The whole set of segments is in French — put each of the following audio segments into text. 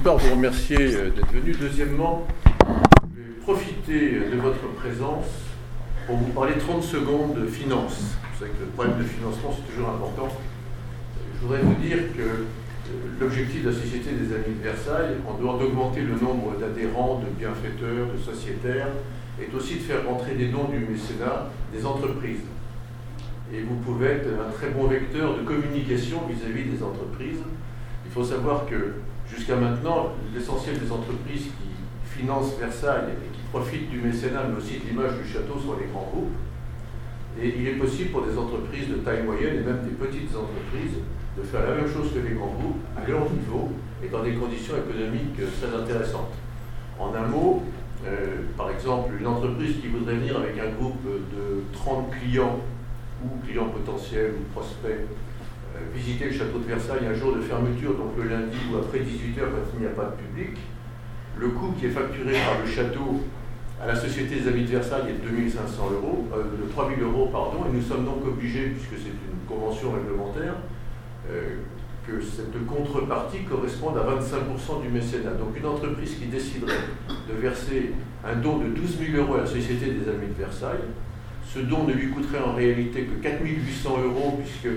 part, vous remercier d'être venu. Deuxièmement, je vais profiter de votre présence pour vous parler 30 secondes de finance. Vous savez que le problème de financement, c'est toujours important. Je voudrais vous dire que l'objectif de la Société des Amis de Versailles, en dehors d'augmenter le nombre d'adhérents, de bienfaiteurs, de sociétaires, est aussi de faire rentrer des dons du mécénat des entreprises. Et vous pouvez être un très bon vecteur de communication vis-à-vis des entreprises. Il faut savoir que jusqu'à maintenant, l'essentiel des entreprises qui financent Versailles et qui profitent du mécénat, mais aussi de l'image du château, sont les grands groupes. Et il est possible pour des entreprises de taille moyenne et même des petites entreprises de faire la même chose que les grands groupes à leur niveau et dans des conditions économiques très intéressantes. En un mot, par exemple, une entreprise qui voudrait venir avec un groupe de 30 clients ou clients potentiels ou prospects visiter le château de Versailles un jour de fermeture, donc le lundi ou après 18h quand il n'y a pas de public, le coût qui est facturé par le château à la Société des Amis de Versailles est de 3 000 euros, et nous sommes donc obligés, puisque c'est une convention réglementaire, que cette contrepartie corresponde à 25% du mécénat. Donc une entreprise qui déciderait de verser un don de 12 000 euros à la Société des Amis de Versailles, ce don ne lui coûterait en réalité que 4 800 euros, puisque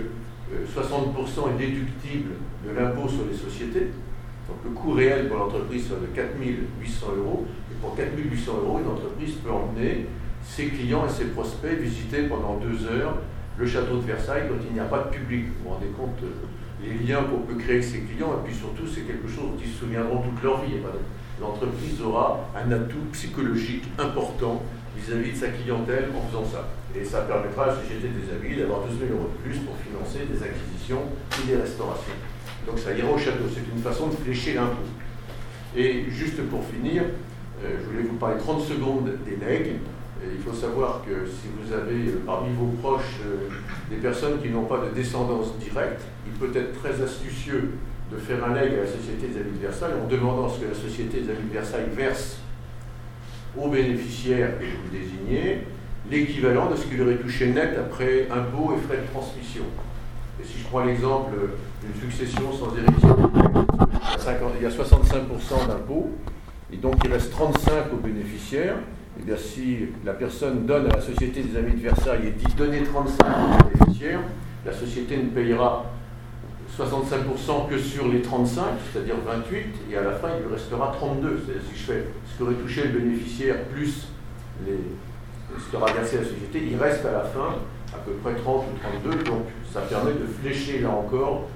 60% est déductible de l'impôt sur les sociétés. Donc le coût réel pour l'entreprise serait de 4 800 euros. Et pour 4 800 euros, une entreprise peut emmener ses clients et ses prospects visiter pendant 2 heures le château de Versailles quand il n'y a pas de public. Vous vous rendez compte les liens qu'on peut créer avec ses clients, et puis surtout c'est quelque chose dont ils se souviendront toute leur vie. L'entreprise aura un atout psychologique important vis-à-vis de sa clientèle en faisant ça. Et ça permettra à la Société des Amis d'avoir 12 000 euros de plus pour financer des acquisitions et des restaurations. Donc ça ira au château, c'est une façon de flécher l'impôt. Et juste pour finir, je voulais vous parler 30 secondes des legs. Il faut savoir que si vous avez parmi vos proches des personnes qui n'ont pas de descendance directe, il peut être très astucieux de faire un leg à la Société des Amis de Versailles en demandant à ce que la Société des Amis de Versailles verse aux bénéficiaires que vous désignez l'équivalent de ce qu'il aurait touché net après impôts et frais de transmission. Et si je prends l'exemple d'une succession sans héritier, il y a 65% d'impôts, et donc il reste 35 aux bénéficiaires. Et bien si la personne donne à la Société des Amis de Versailles et dit donner 35 aux bénéficiaires, la société ne payera 65% que sur les 35, c'est-à-dire 28, et à la fin il lui restera 32. C'est-à-dire si je fais ce qu'aurait touché le bénéficiaire plus ce qui aura versé la société, il reste à la fin à peu près 30 ou 32, donc ça permet de flécher là encore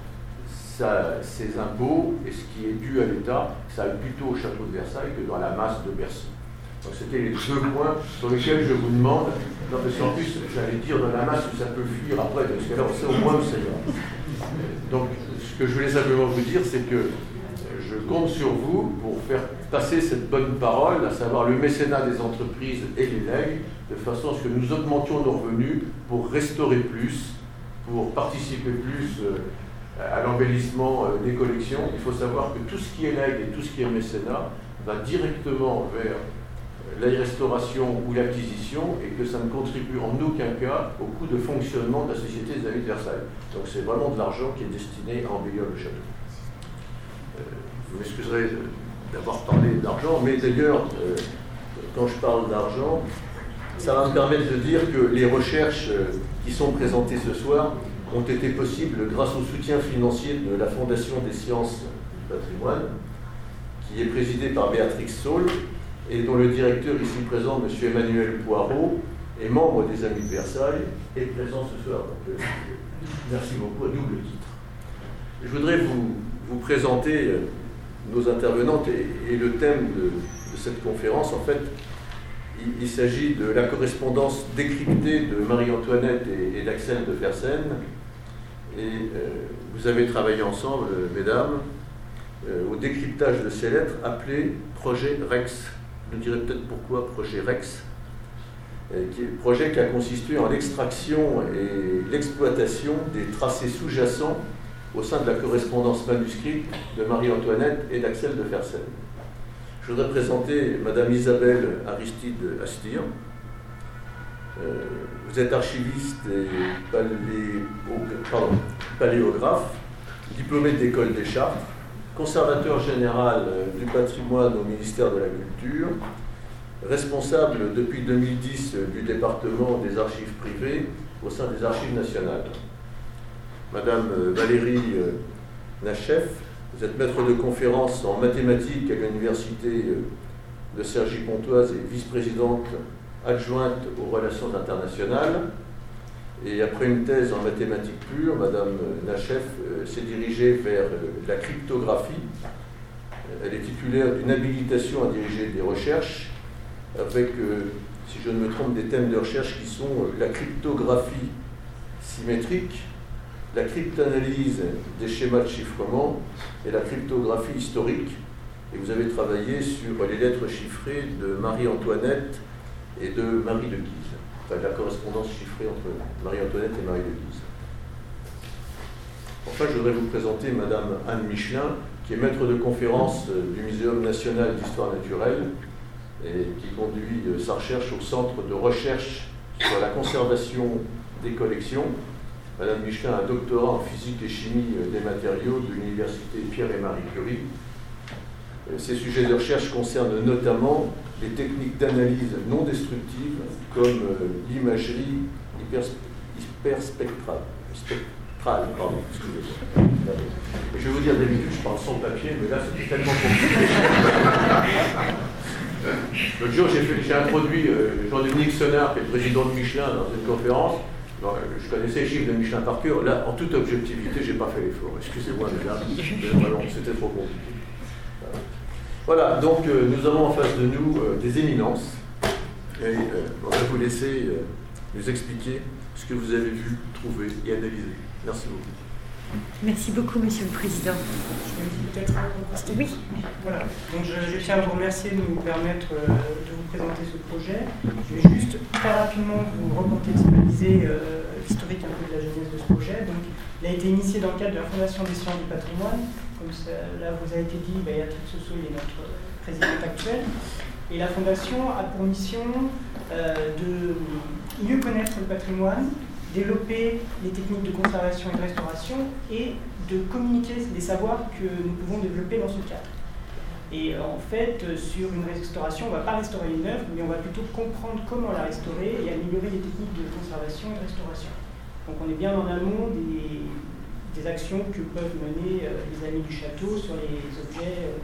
ses impôts et ce qui est dû à l'État, ça aille plutôt au château de Versailles que dans la masse de Bercy. Donc c'était les 2 points sur lesquels je vous demande, non parce qu'en plus j'allais dire dans la masse où ça peut fuir après, parce que là on sait au moins où ça ira. Donc ce que je voulais simplement vous dire, c'est que je compte sur vous pour faire passer cette bonne parole, à savoir le mécénat des entreprises et les legs, de façon à ce que nous augmentions nos revenus pour restaurer plus, pour participer plus à l'embellissement des collections. Il faut savoir que tout ce qui est legs et tout ce qui est mécénat va directement vers la restauration ou l'acquisition et que ça ne contribue en aucun cas au coût de fonctionnement de la Société des Amis de Versailles. Donc c'est vraiment de l'argent qui est destiné à embellir le château. Vous m'excuserez d'avoir parlé d'argent, mais d'ailleurs, quand je parle d'argent, ça va me permettre de dire que les recherches qui sont présentées ce soir ont été possibles grâce au soutien financier de la Fondation des sciences du patrimoine, qui est présidée par Béatrix Saul, et dont le directeur ici présent, M. Emmanuel Poirot, est membre des Amis de Versailles, est présent ce soir. Donc, merci beaucoup, à double titre. Je voudrais vous présenter nos intervenantes et le thème de cette conférence. En fait, il s'agit de la correspondance décryptée de Marie-Antoinette et d'Axel de Fersen. Et vous avez travaillé ensemble, mesdames, au décryptage de ces lettres appelé Projet Rex. Je dirais peut-être pourquoi Projet Rex, projet qui a consisté en l'extraction et l'exploitation des tracés sous-jacents au sein de la correspondance manuscrite de Marie-Antoinette et d'Axel de Fersen. Je voudrais présenter Madame Isabelle Aristide Astir. Vous êtes archiviste et paléographe, diplômée de l'école des Chartres, conservateur général du patrimoine au ministère de la Culture, responsable depuis 2010 du département des archives privées au sein des Archives nationales. Madame Valérie Nachef, vous êtes maître de conférence en mathématiques à l'université de Cergy-Pontoise et vice-présidente adjointe aux relations internationales. Et après une thèse en mathématiques pures, Madame Nachef s'est dirigée vers la cryptographie. Elle est titulaire d'une habilitation à diriger des recherches avec, si je ne me trompe, des thèmes de recherche qui sont la cryptographie symétrique, la cryptanalyse des schémas de chiffrement et la cryptographie historique. Et vous avez travaillé sur les lettres chiffrées de Marie-Antoinette et de Marie de Guise. Enfin, la correspondance chiffrée entre Marie-Antoinette et Marie de Guise. Enfin, je voudrais vous présenter Madame Anne Michelin, qui est maître de conférence du Muséum national d'histoire naturelle et qui conduit sa recherche au Centre de recherche sur la conservation des collections. Madame Michelin a un doctorat en physique et chimie des matériaux de l'université Pierre et Marie Curie. Ces sujets de recherche concernent notamment les techniques d'analyse non destructives comme l'imagerie hyperspectrale. Pardon, excusez-moi. Je vais vous dire, d'habitude, je parle sans papier, mais là, c'était tellement compliqué. L'autre jour, j'ai introduit Jean-Dominique Sonnard, qui est le président de Michelin, dans une conférence. Donc, je connaissais les chiffres de Michelin par cœur. Là, en toute objectivité, je n'ai pas fait l'effort. Excusez-moi, mais là, c'était trop compliqué. Voilà, donc nous avons en face de nous des éminences. Et on va vous laisser nous expliquer ce que vous avez vu, trouvé et analysé. Merci beaucoup. Merci beaucoup, Monsieur le Président. Peut-être oui. Voilà. Donc je tiens à vous remercier de nous permettre de vous présenter ce projet. Je vais juste très rapidement vous recontextualiser l'historique un peu de la genèse de ce projet. Donc, il a été initié dans le cadre de la Fondation des sciences du patrimoine. Comme ça, là vous a été dit, Béatrix Sosso est notre présidente actuelle. Et la Fondation a pour mission de mieux connaître le patrimoine, développer les techniques de conservation et de restauration et de communiquer les savoirs que nous pouvons développer dans ce cadre. Et en fait, sur une restauration, on ne va pas restaurer une œuvre, mais on va plutôt comprendre comment la restaurer et améliorer les techniques de conservation et de restauration. Donc on est bien en amont des actions que peuvent mener les amis du château sur les objets,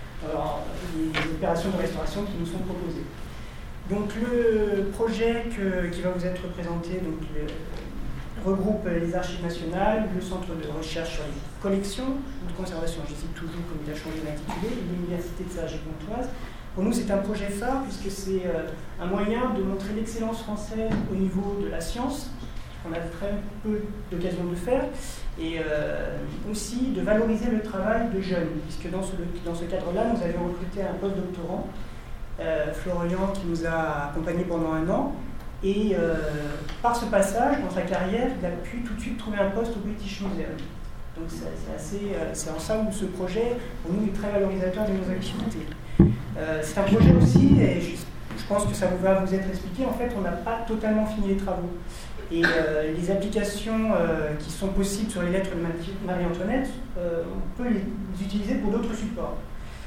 les opérations de restauration qui nous sont proposées. Donc le projet qui va vous être présenté regroupe les Archives nationales, le Centre de recherche sur les collections de conservation, je cite toujours comme il a changé d'intitulé, et l'Université de Cergy-Pontoise. Pour nous, c'est un projet phare puisque c'est un moyen de montrer l'excellence française au niveau de la science, qu'on a très peu d'occasion de faire, et aussi de valoriser le travail de jeunes, puisque dans ce cadre-là, nous avions recruté un postdoctorant, Florian, qui nous a accompagnés pendant 1 an. Et par ce passage, dans sa carrière, il a pu tout de suite trouver un poste au British Museum. Donc c'est en ça où ce projet, pour nous, est très valorisateur de nos activités. C'est un projet aussi, et je pense que ça va vous être expliqué, en fait, on n'a pas totalement fini les travaux. Et les applications qui sont possibles sur les lettres de Marie-Antoinette, on peut les utiliser pour d'autres supports.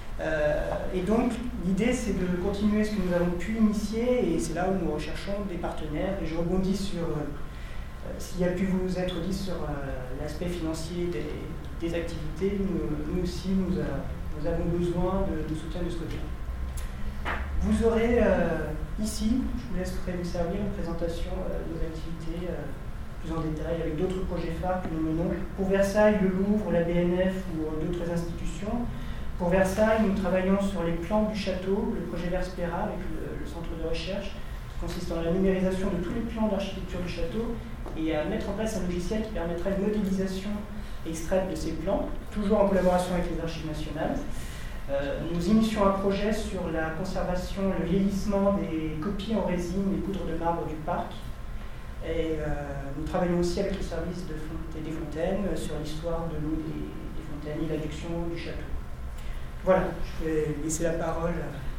Et donc, l'idée, c'est de continuer ce que nous avons pu initier, et c'est là où nous recherchons des partenaires. Et je rebondis sur s'il y a pu vous être dit sur l'aspect financier des activités. Nous aussi, nous avons besoin de soutien de ce côté-là. Vous aurez ici, je vous laisserai vous servir une présentation de nos activités plus en détail, avec d'autres projets phares que nous menons pour Versailles, le Louvre, la BNF ou d'autres institutions. Pour Versailles, nous travaillons sur les plans du château, le projet Verspera avec le centre de recherche, qui consiste en la numérisation de tous les plans d'architecture du château et à mettre en place un logiciel qui permettrait une modélisation extraite de ces plans, toujours en collaboration avec les Archives nationales. Nous initions un projet sur la conservation, le vieillissement des copies en résine des poudres de marbre du parc. Et nous travaillons aussi avec le service des fontaines sur l'histoire de l'eau des fontaines et l'adduction du château. Voilà, je vais laisser la parole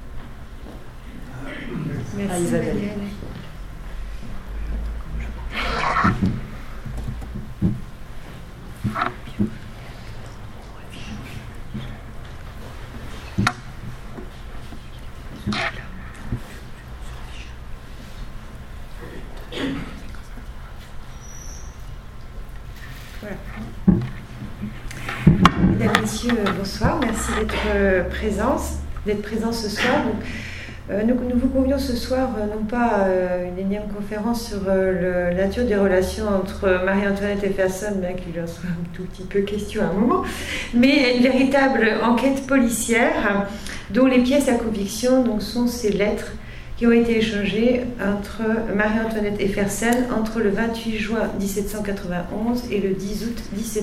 à Isabelle. messieurs, bonsoir. Merci d'être présents ce soir. Donc, nous vous convions ce soir, non pas une énième conférence sur la nature des relations entre Marie-Antoinette et Fersen, bien qu'il en soit un tout petit peu question à un moment, mais une véritable enquête policière dont les pièces à conviction donc, sont ces lettres qui ont été échangées entre Marie-Antoinette et Fersen entre le 28 juin 1791 et le 10 août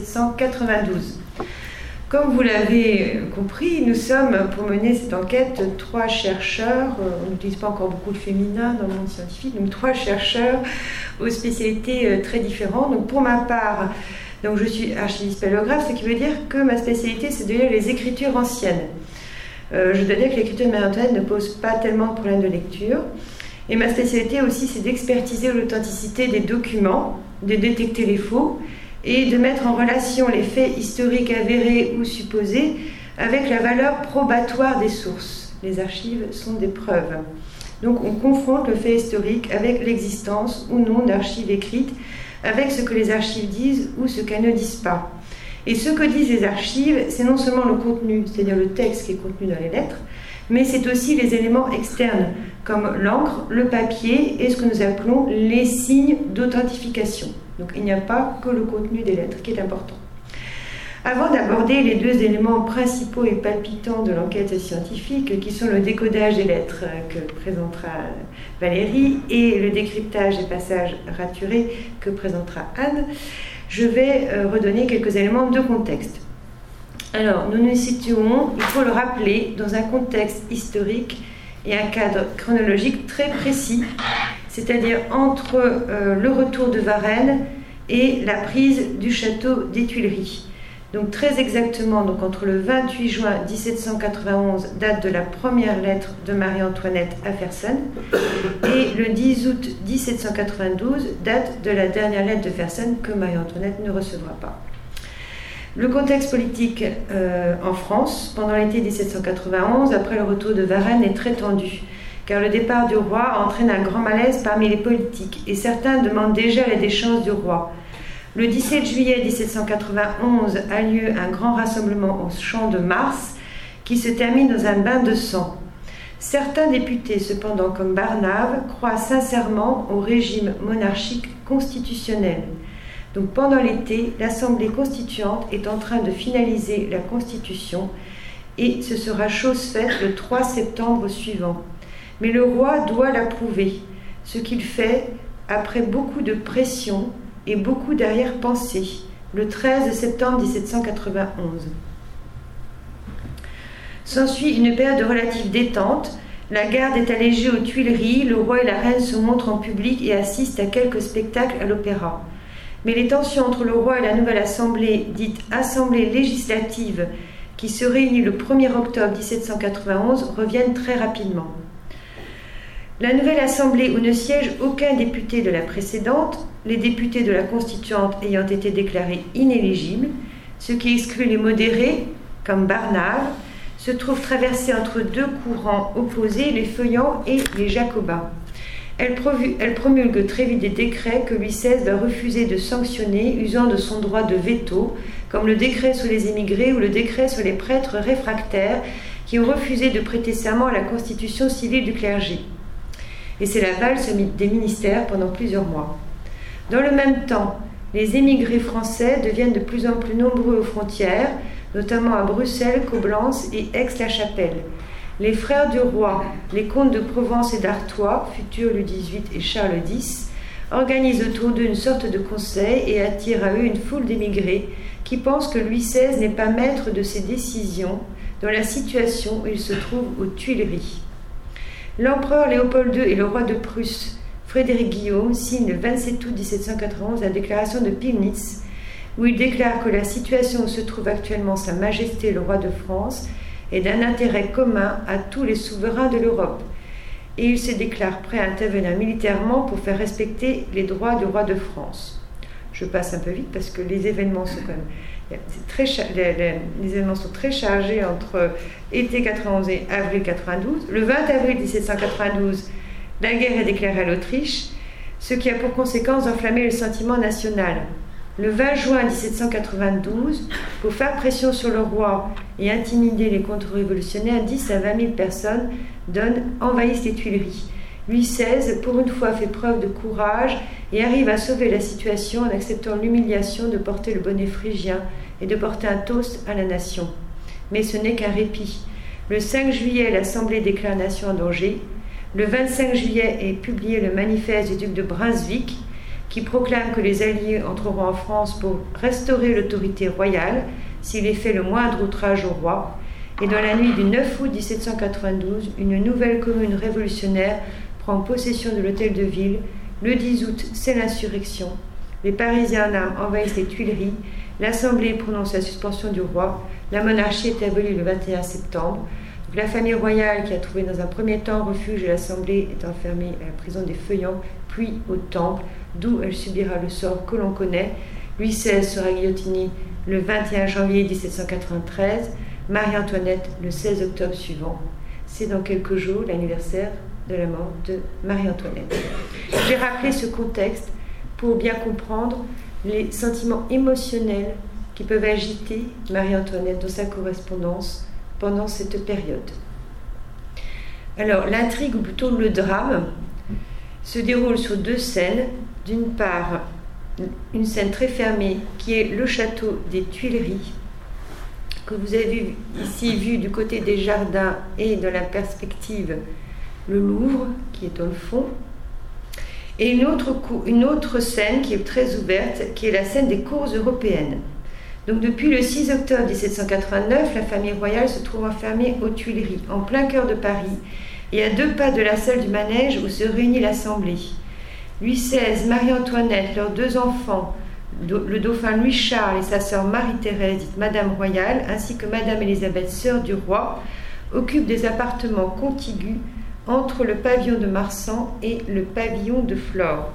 1792. Comme vous l'avez compris, nous sommes, pour mener cette enquête, 3 chercheurs, on n'utilise pas encore beaucoup le féminin dans le monde scientifique, donc 3 chercheurs aux spécialités très différentes. Donc pour ma part, donc je suis archiviste paléographe, ce qui veut dire que ma spécialité, c'est de lire les écritures anciennes. Je dois dire que l'écriture de Marie-Antoinette ne pose pas tellement de problèmes de lecture. Et ma spécialité aussi, c'est d'expertiser l'authenticité des documents, de détecter les faux, et de mettre en relation les faits historiques avérés ou supposés avec la valeur probatoire des sources. Les archives sont des preuves. Donc on confronte le fait historique avec l'existence ou non d'archives écrites, avec ce que les archives disent ou ce qu'elles ne disent pas. Et ce que disent les archives, c'est non seulement le contenu, c'est-à-dire le texte qui est contenu dans les lettres, mais c'est aussi les éléments externes, comme l'encre, le papier et ce que nous appelons les signes d'authentification. Donc il n'y a pas que le contenu des lettres qui est important. Avant d'aborder les 2 éléments principaux et palpitants de l'enquête scientifique, qui sont le décodage des lettres que présentera Valérie et le décryptage des passages raturés que présentera Anne, je vais redonner quelques éléments de contexte. Alors, nous nous situons, il faut le rappeler, dans un contexte historique et un cadre chronologique très précis, c'est-à-dire entre le retour de Varennes et la prise du château des Tuileries. Donc très exactement, donc entre le 28 juin 1791, date de la première lettre de Marie-Antoinette à Fersen, et le 10 août 1792, date de la dernière lettre de Fersen que Marie-Antoinette ne recevra pas. Le contexte politique en France, pendant l'été 1791, après le retour de Varennes, est très tendu, car le départ du roi entraîne un grand malaise parmi les politiques, et certains demandent déjà la déchéance du roi. Le 17 juillet 1791 a lieu un grand rassemblement au Champ de Mars, qui se termine dans un bain de sang. Certains députés, cependant, comme Barnave, croient sincèrement au régime monarchique constitutionnel. Donc pendant l'été, l'Assemblée constituante est en train de finaliser la Constitution et ce sera chose faite le 3 septembre suivant. Mais le roi doit l'approuver, ce qu'il fait après beaucoup de pression et beaucoup d'arrière-pensée, le 13 septembre 1791. S'ensuit une période de relative détente. La garde est allégée aux Tuileries, le roi et la reine se montrent en public et assistent à quelques spectacles à l'opéra. Mais les tensions entre le roi et la nouvelle assemblée, dite Assemblée législative, qui se réunit le 1er octobre 1791, reviennent très rapidement. La nouvelle assemblée où ne siège aucun député de la précédente, les députés de la constituante ayant été déclarés inéligibles, ce qui exclut les modérés, comme Barnave, se trouve traversée entre 2 courants opposés, les feuillants et les jacobins. Elle promulgue très vite des décrets que Louis XVI va refuser de sanctionner, usant de son droit de veto, comme le décret sur les émigrés ou le décret sur les prêtres réfractaires qui ont refusé de prêter serment à la constitution civile du clergé. Et c'est la valse des ministères pendant plusieurs mois. Dans le même temps, les émigrés français deviennent de plus en plus nombreux aux frontières, notamment à Bruxelles, Coblence et Aix-la-Chapelle. Les frères du roi, les comtes de Provence et d'Artois, futurs Louis XVIII et Charles X, organisent autour d'eux une sorte de conseil et attirent à eux une foule d'émigrés qui pensent que Louis XVI n'est pas maître de ses décisions dans la situation où il se trouve aux Tuileries. L'empereur Léopold II et le roi de Prusse, Frédéric Guillaume, signent le 27 août 1791 la déclaration de Pillnitz, où il déclare que la situation où se trouve actuellement Sa Majesté le roi de France est d'un intérêt commun à tous les souverains de l'Europe. Et il se déclare prêt à intervenir militairement pour faire respecter les droits du roi de France. Je passe un peu vite parce que les événements sont quand même... les événements sont très chargés entre été 91 et avril 92. Le 20 avril 1792, la guerre est déclarée à l'Autriche, ce qui a pour conséquence d'enflammer le sentiment national. Le 20 juin 1792, pour faire pression sur le roi et intimider les contre-révolutionnaires, 10 à 20 000 personnes envahissent les Tuileries. Louis XVI, pour une fois, fait preuve de courage et arrive à sauver la situation en acceptant l'humiliation de porter le bonnet phrygien et de porter un toast à la nation. Mais ce n'est qu'un répit. Le 5 juillet, l'Assemblée déclare la nation en danger. Le 25 juillet est publié le manifeste du duc de Brunswick qui proclame que les Alliés entreront en France pour restaurer l'autorité royale s'il est fait le moindre outrage au roi. Et dans la nuit du 9 août 1792, une nouvelle commune révolutionnaire prend possession de l'hôtel de ville. Le 10 août, c'est l'insurrection. Les Parisiens en armes envahissent les Tuileries. L'Assemblée prononce la suspension du roi. La monarchie est abolie le 21 septembre. Donc, la famille royale, qui a trouvé dans un premier temps refuge à l'Assemblée, est enfermée à la prison des Feuillants, puis au Temple, d'où elle subira le sort que l'on connaît. Louis XVI sera guillotiné le 21 janvier 1793. Marie-Antoinette le 16 octobre suivant. C'est dans quelques jours l'anniversaire de la mort de Marie-Antoinette. J'ai rappelé ce contexte pour bien comprendre les sentiments émotionnels qui peuvent agiter Marie-Antoinette dans sa correspondance pendant cette période. Alors, l'intrigue, ou plutôt le drame, se déroule sur 2 scènes. D'une part, une scène très fermée qui est le château des Tuileries, que vous avez ici vu du côté des jardins et dans la perspective le Louvre qui est dans le fond, et une autre scène qui est très ouverte, qui est la scène des cours européennes. Donc depuis le 6 octobre 1789, la famille royale se trouve enfermée aux Tuileries, en plein cœur de Paris, et à 2 pas de la salle du manège où se réunit l'Assemblée. Louis XVI, Marie-Antoinette, leurs 2 enfants, le dauphin Louis-Charles et sa sœur Marie-Thérèse, dite Madame Royale, ainsi que Madame Élisabeth, sœur du roi, occupent des appartements contigus entre le pavillon de Marsan et le pavillon de Flore.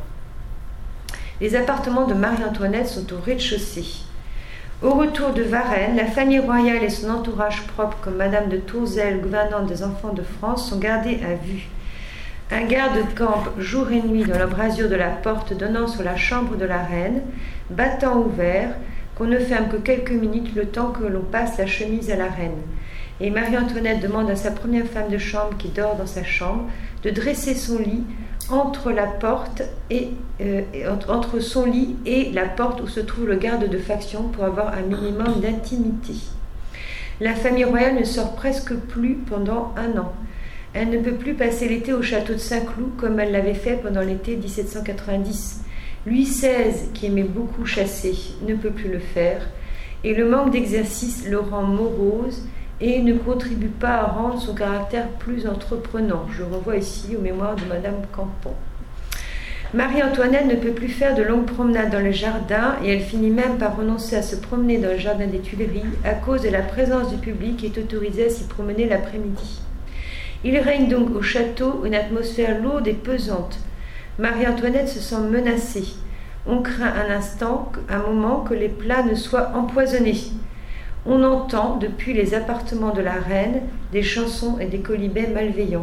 Les appartements de Marie-Antoinette sont au rez-de-chaussée. Au retour de Varennes, la famille royale et son entourage propre, comme Madame de Tourzel, gouvernante des enfants de France, sont gardés à vue. Un garde campe jour et nuit dans l'embrasure de la porte donnant sur la chambre de la reine, battant ouvert, qu'on ne ferme que quelques minutes le temps que l'on passe la chemise à la reine. Et Marie-Antoinette demande à sa première femme de chambre qui dort dans sa chambre de dresser son lit entre son lit et la porte où se trouve le garde de faction pour avoir un minimum d'intimité. La famille royale ne sort presque plus pendant 1 an. Elle ne peut plus passer l'été au château de Saint-Cloud comme elle l'avait fait pendant l'été 1790. Louis XVI, qui aimait beaucoup chasser, ne peut plus le faire, et le manque d'exercice le rend morose et ne contribue pas à rendre son caractère plus entreprenant. Je renvoie ici aux mémoires de Madame Campan. Marie-Antoinette ne peut plus faire de longues promenades dans le jardin et elle finit même par renoncer à se promener dans le jardin des Tuileries à cause de la présence du public qui est autorisé à s'y promener l'après-midi. Il règne donc au château une atmosphère lourde et pesante. Marie-Antoinette se sent menacée. On craint un moment que les plats ne soient empoisonnés. On entend, depuis les appartements de la reine, des chansons et des quolibets malveillants.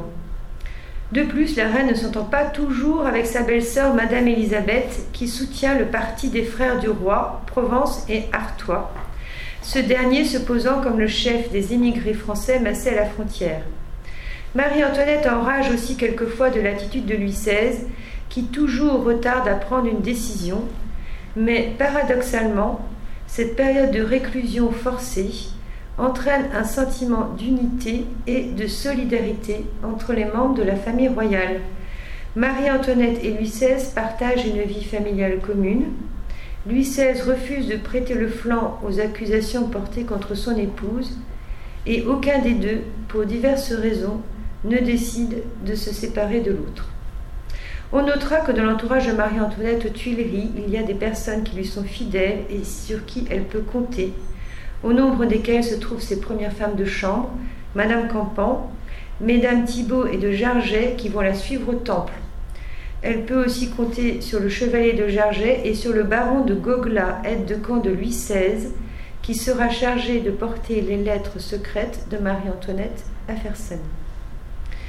De plus, la reine ne s'entend pas toujours avec sa belle-sœur, Madame Élisabeth, qui soutient le parti des frères du roi, Provence et Artois, ce dernier se posant comme le chef des émigrés français massés à la frontière. Marie-Antoinette enrage aussi quelquefois de l'attitude de Louis XVI, qui toujours retarde à prendre une décision, mais paradoxalement, cette période de réclusion forcée entraîne un sentiment d'unité et de solidarité entre les membres de la famille royale. Marie-Antoinette et Louis XVI partagent une vie familiale commune. Louis XVI refuse de prêter le flanc aux accusations portées contre son épouse et aucun des deux, pour diverses raisons, ne décide de se séparer de l'autre. On notera que dans l'entourage de Marie-Antoinette aux Tuileries, il y a des personnes qui lui sont fidèles et sur qui elle peut compter, au nombre desquelles se trouvent ses premières femmes de chambre, Madame Campan, Mesdames Thibaut et de Jarget qui vont la suivre au Temple. Elle peut aussi compter sur le chevalier de Jarget et sur le baron de Gogla, aide-de-camp de Louis XVI, qui sera chargé de porter les lettres secrètes de Marie-Antoinette à Fersen.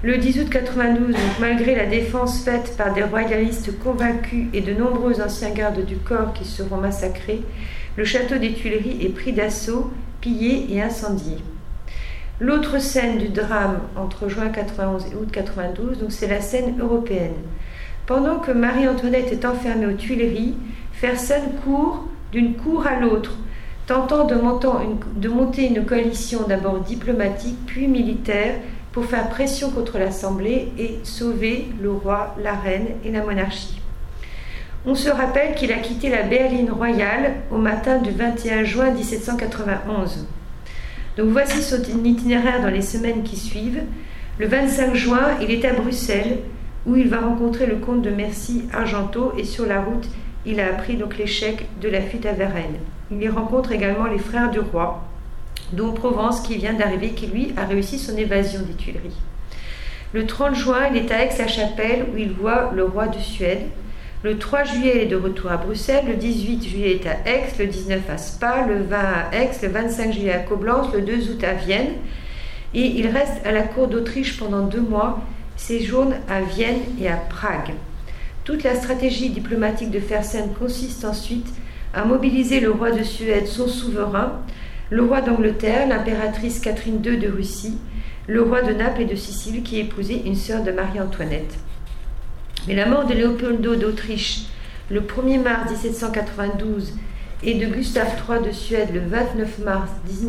Le 10 août 92, donc, malgré la défense faite par des royalistes convaincus et de nombreux anciens gardes du corps qui seront massacrés, le château des Tuileries est pris d'assaut, pillé et incendié. L'autre scène du drame entre juin 91 et août 92, donc c'est la scène européenne. Pendant que Marie-Antoinette est enfermée aux Tuileries, Fersen court d'une cour à l'autre, tentant de monter une coalition d'abord diplomatique puis militaire pour faire pression contre l'Assemblée et sauver le roi, la reine et la monarchie. On se rappelle qu'il a quitté la berline royale au matin du 21 juin 1791. Donc voici son itinéraire dans les semaines qui suivent. Le 25 juin, il est à Bruxelles, où il va rencontrer le comte de Mercy Argenteau, et sur la route, il a appris donc l'échec de la fuite à Varennes. Il y rencontre également les frères du roi, dont Provence qui vient d'arriver, qui lui a réussi son évasion des Tuileries. Le 30 juin, il est à Aix-la-Chapelle où il voit le roi de Suède. Le 3 juillet, il est de retour à Bruxelles. Le 18 juillet, il est à Aix. Le 19 à Spa. Le 20 à Aix. Le 25 juillet à Coblence. Le 2 août à Vienne. Et il reste à la cour d'Autriche pendant 2 mois, séjourne à Vienne et à Prague. Toute la stratégie diplomatique de Fersen consiste ensuite à mobiliser le roi de Suède, son souverain, le roi d'Angleterre, l'impératrice Catherine II de Russie, le roi de Naples et de Sicile qui épousait une sœur de Marie-Antoinette. Mais la mort de Léopoldo d'Autriche le 1er mars 1792 et de Gustave III de Suède le 29 mars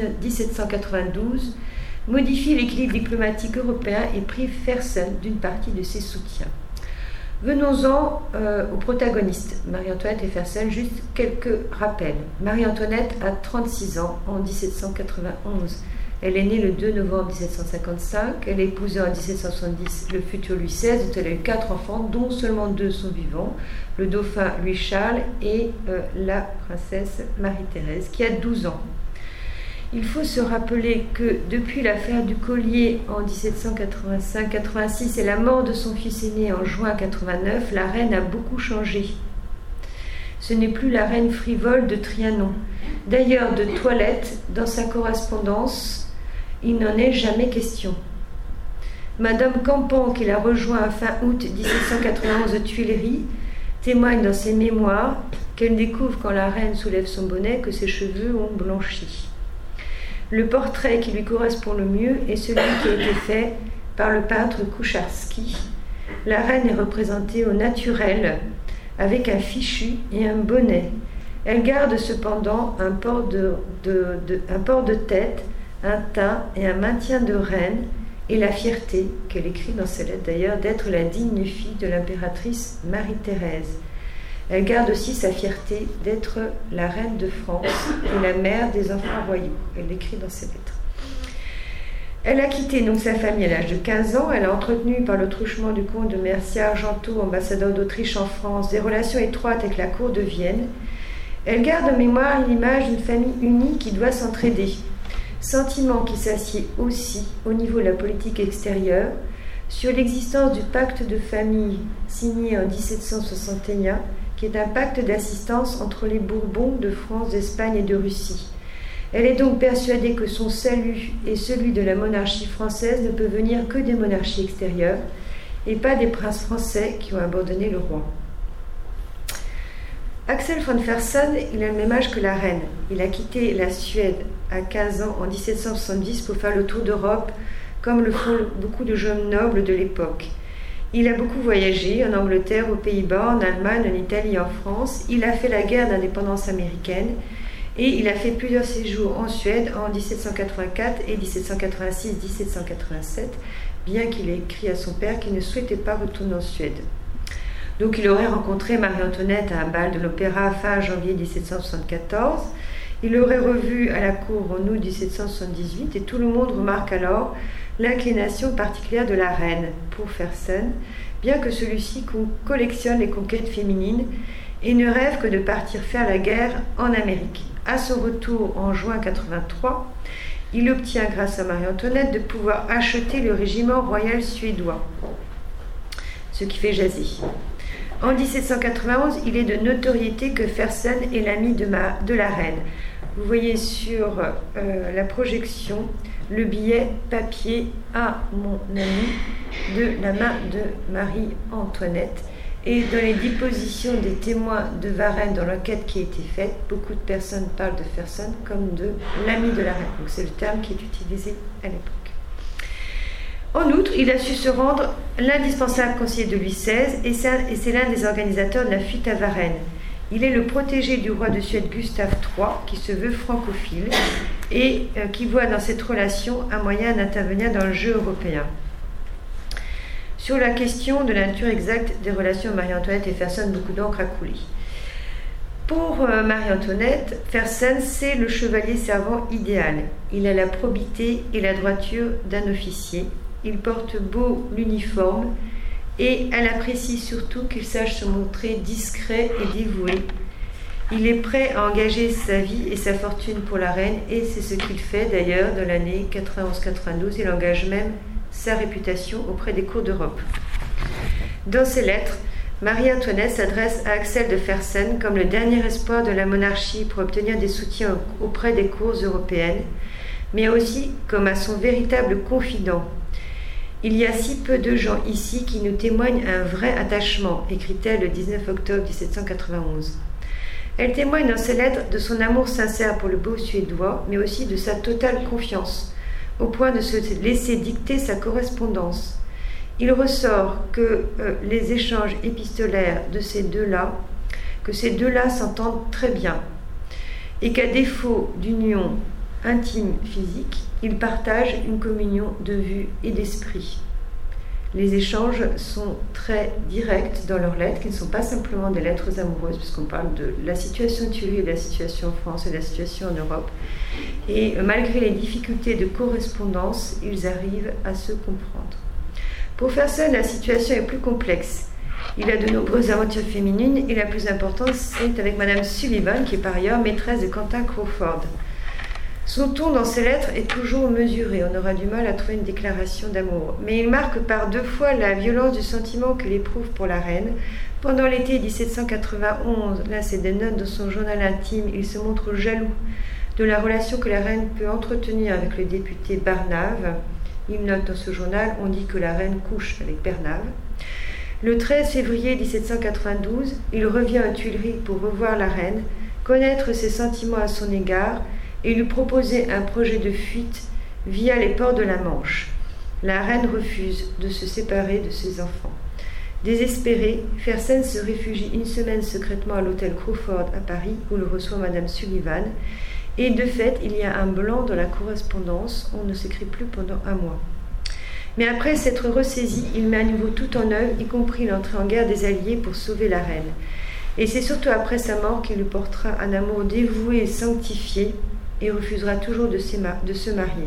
1792 modifie l'équilibre diplomatique européen et prive Fersen d'une partie de ses soutiens. Venons-en aux protagonistes, Marie-Antoinette et Fersen, juste quelques rappels. Marie-Antoinette a 36 ans en 1791. Elle est née le 2 novembre 1755. Elle a épousé en 1770 le futur Louis XVI, dont elle a eu 4 enfants, dont seulement 2 sont vivants, le dauphin Louis-Charles et la princesse Marie-Thérèse, qui a 12 ans. Il faut se rappeler que depuis l'affaire du collier en 1785-86 et la mort de son fils aîné en juin 89, la reine a beaucoup changé. Ce n'est plus la reine frivole de Trianon. D'ailleurs, de toilette, dans sa correspondance, il n'en est jamais question. Madame Campan, qui l'a rejoint à fin août 1791 aux Tuileries, témoigne dans ses mémoires qu'elle découvre quand la reine soulève son bonnet que ses cheveux ont blanchi. Le portrait qui lui correspond le mieux est celui qui a été fait par le peintre Kucharski. La reine est représentée au naturel, avec un fichu et un bonnet. Elle garde cependant un port de tête, un teint et un maintien de reine, et la fierté, qu'elle écrit dans ses lettres d'ailleurs, d'être la digne fille de l'impératrice Marie-Thérèse. Elle garde aussi sa fierté d'être la reine de France et la mère des enfants royaux. Elle l'écrit dans ses lettres. Elle a quitté donc sa famille à l'âge de 15 ans. Elle a entretenu par le truchement du comte de Mercy Argenteau, ambassadeur d'Autriche en France, des relations étroites avec la cour de Vienne. Elle garde en mémoire l'image d'une famille unie qui doit s'entraider. Sentiment qui s'assied aussi au niveau de la politique extérieure sur l'existence du pacte de famille signé en 1761, qui est un pacte d'assistance entre les Bourbons de France, d'Espagne et de Russie. Elle est donc persuadée que son salut et celui de la monarchie française ne peut venir que des monarchies extérieures et pas des princes français qui ont abandonné le roi. Axel von Fersen, il a le même âge que la reine. Il a quitté la Suède à 15 ans en 1770 pour faire le tour d'Europe, comme le font beaucoup de jeunes nobles de l'époque. Il a beaucoup voyagé en Angleterre, aux Pays-Bas, en Allemagne, en Italie et en France. Il a fait la guerre d'indépendance américaine et il a fait plusieurs séjours en Suède en 1784 et 1786-1787, bien qu'il ait écrit à son père qu'il ne souhaitait pas retourner en Suède. Donc il aurait rencontré Marie-Antoinette à un bal de l'opéra fin janvier 1774. Il l'aurait revue à la cour en août 1778 et tout le monde remarque alors l'inclination particulière de la reine pour Fersen, bien que celui-ci collectionne les conquêtes féminines et ne rêve que de partir faire la guerre en Amérique. À son retour en juin 83, il obtient grâce à Marie-Antoinette de pouvoir acheter le régiment royal suédois, ce qui fait jaser. En 1791, il est de notoriété que Fersen est l'ami de la reine. Vous voyez sur la projection le billet papier à mon ami de la main de Marie-Antoinette. Et dans les dispositions des témoins de Varennes dans l'enquête qui a été faite, beaucoup de personnes parlent de Fersen comme de l'ami de la reine. Donc c'est le terme qui est utilisé à l'époque. En outre, il a su se rendre l'indispensable conseiller de Louis XVI et c'est l'un des organisateurs de la fuite à Varennes. Il est le protégé du roi de Suède Gustave III, qui se veut francophile et qui voit dans cette relation un moyen d'intervenir dans le jeu européen. Sur la question de la nature exacte des relations Marie-Antoinette et Fersen, beaucoup d'encre a coulé. Pour Marie-Antoinette, Fersen, c'est le chevalier servant idéal. Il a la probité et la droiture d'un officier. Il porte beau l'uniforme et elle apprécie surtout qu'il sache se montrer discret et dévoué. Il est prêt à engager sa vie et sa fortune pour la reine et c'est ce qu'il fait d'ailleurs dans l'année 91-92. Il engage même sa réputation auprès des cours d'Europe. Dans ses lettres, Marie-Antoinette s'adresse à Axel de Fersen comme le dernier espoir de la monarchie pour obtenir des soutiens auprès des cours européennes, mais aussi comme à son véritable confident. Il y a si peu de gens ici qui nous témoignent un vrai attachement, écrit-elle le 19 octobre 1791. Elle témoigne dans ses lettres de son amour sincère pour le beau Suédois, mais aussi de sa totale confiance, au point de se laisser dicter sa correspondance. Il ressort que les échanges épistolaires de ces deux-là s'entendent très bien, et qu'à défaut d'union intime physique, ils partagent une communion de vue et d'esprit. Les échanges sont très directs dans leurs lettres, qui ne sont pas simplement des lettres amoureuses, puisqu'on parle de la situation de Tuileries, de la situation en France et de la situation en Europe. Et malgré les difficultés de correspondance, ils arrivent à se comprendre. Pour Fersen, la situation est plus complexe. Il a de nombreuses aventures féminines et la plus importante, c'est avec Madame Sullivan, qui est par ailleurs maîtresse de Quentin Crawford. Son ton dans ses lettres est toujours mesuré, on aura du mal à trouver une déclaration d'amour, mais il marque par 2 fois la violence du sentiment qu'il éprouve pour la reine. Pendant l'été 1791, là c'est des notes de son journal intime, il se montre jaloux de la relation que la reine peut entretenir avec le député Barnave. Il note dans ce journal, on dit que la reine couche avec Barnave. Le 13 février 1792, il revient à Tuileries pour revoir la reine, connaître ses sentiments à son égard, et lui proposer un projet de fuite via les ports de la Manche. La reine refuse de se séparer de ses enfants. Désespéré, Fersen se réfugie une semaine secrètement à l'hôtel Crawford à Paris, où le reçoit Madame Sullivan, et de fait, il y a un blanc dans la correspondance, on ne s'écrit plus pendant 1 mois. Mais après s'être ressaisi, il met à nouveau tout en œuvre, y compris l'entrée en guerre des Alliés pour sauver la reine. Et c'est surtout après sa mort qu'il lui portera un amour dévoué et sanctifié, et refusera toujours de se marier.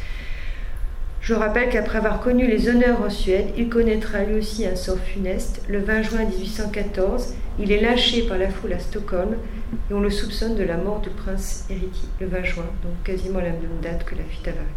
Je rappelle qu'après avoir connu les honneurs en Suède, il connaîtra lui aussi un sort funeste. Le 20 juin 1814, il est lynché par la foule à Stockholm et on le soupçonne de la mort du prince héritier, le 20 juin, donc quasiment la même date que la fuite à Varennes.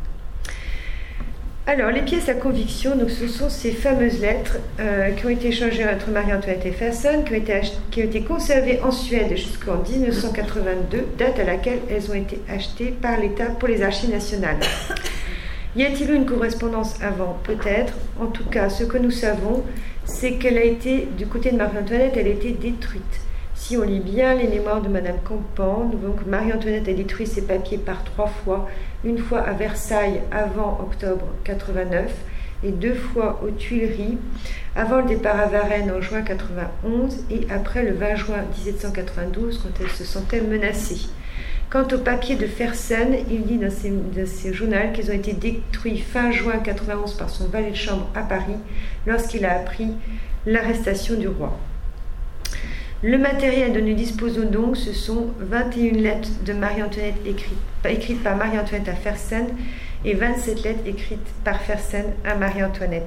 Alors, les pièces à conviction, donc, ce sont ces fameuses lettres qui ont été échangées entre Marie-Antoinette et Fersen, qui ont été conservées en Suède jusqu'en 1982, date à laquelle elles ont été achetées par l'État pour les archives nationales. Y a-t-il eu une correspondance avant? Peut-être. En tout cas, ce que nous savons, c'est qu'elle a été, du côté de Marie-Antoinette, elle a été détruite. Si on lit bien les mémoires de Madame Campan, nous voyons que Marie-Antoinette a détruit ses papiers par 3 fois, une fois à Versailles avant octobre 89 et 2 fois aux Tuileries, avant le départ à Varennes en juin 91 et après le 20 juin 1792 quand elle se sentait menacée. Quant aux papiers de Fersen, il dit dans ses journaux qu'ils ont été détruits fin juin 91 par son valet de chambre à Paris lorsqu'il a appris l'arrestation du roi. Le matériel dont nous disposons donc, ce sont 21 lettres de Marie-Antoinette écrites par Marie-Antoinette à Fersen et 27 lettres écrites par Fersen à Marie-Antoinette.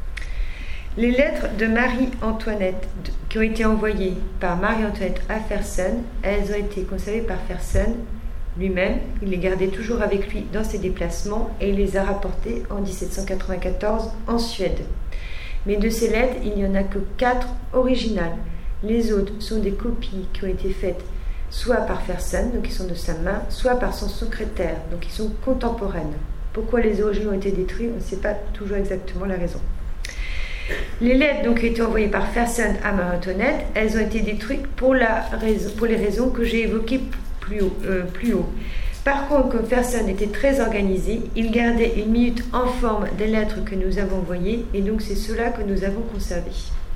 Les lettres de Marie-Antoinette qui ont été envoyées par Marie-Antoinette à Fersen, elles ont été conservées par Fersen lui-même. Il les gardait toujours avec lui dans ses déplacements et il les a rapportées en 1794 en Suède. Mais de ces lettres, il n'y en a que 4 originales. Les autres sont des copies qui ont été faites soit par Fersen, donc qui sont de sa main, soit par son secrétaire, donc qui sont contemporaines. Pourquoi les originaux ont été détruits, on ne sait pas toujours exactement la raison. Les lettres donc, qui ont été envoyées par Fersen à Marie-Antoinette, elles ont été détruites pour les raisons que j'ai évoquées plus haut. Par contre, comme Fersen était très organisé, il gardait une minute en forme des lettres que nous avons envoyées, et donc c'est cela que nous avons conservé.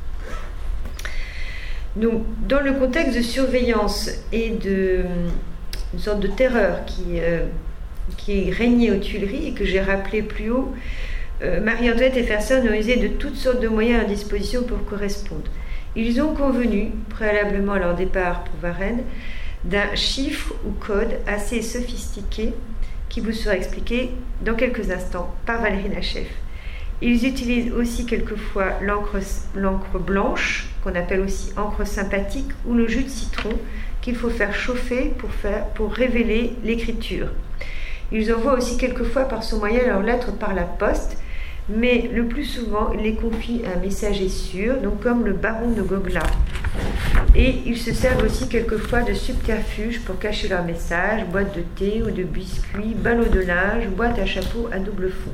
Donc, dans le contexte de surveillance et une sorte de terreur qui régnait aux Tuileries et que j'ai rappelé plus haut, Marie-Antoinette et Fersen ont usé de toutes sortes de moyens à disposition pour correspondre. Ils ont convenu, préalablement à leur départ pour Varennes, d'un chiffre ou code assez sophistiqué qui vous sera expliqué dans quelques instants par Valérie Nachef. Ils utilisent aussi quelquefois l'encre blanche, qu'on appelle aussi encre sympathique, ou le jus de citron qu'il faut faire chauffer pour révéler l'écriture. Ils envoient aussi quelquefois par ce moyen leurs lettres par la poste, mais le plus souvent, ils les confient à un messager sûr, donc comme le baron de Gogla. Et ils se servent aussi quelquefois de subterfuges pour cacher leurs messages, boîte de thé ou de biscuits, ballots de linge, boîte à chapeau à double fond.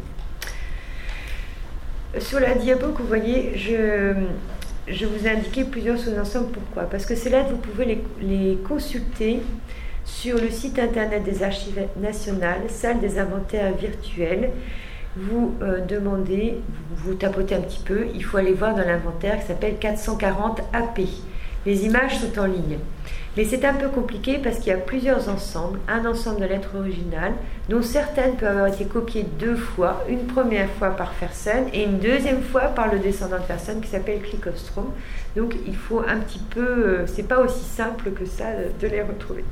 Sur la diapo que vous voyez, je vous ai indiqué plusieurs sous-ensembles. Pourquoi ? Parce que ces lettres, vous pouvez les consulter sur le site internet des Archives nationales, salle des inventaires virtuels. Vous demandez, vous tapotez un petit peu, il faut aller voir dans l'inventaire qui s'appelle 440 AP. Les images sont en ligne. Mais c'est un peu compliqué parce qu'il y a plusieurs ensembles, un ensemble de lettres originales, dont certaines peuvent avoir été copiées 2 fois, une première fois par Fersen et une deuxième fois par le descendant de Fersen qui s'appelle Klikofstrom. Donc il faut un petit peu, c'est pas aussi simple que ça de les retrouver.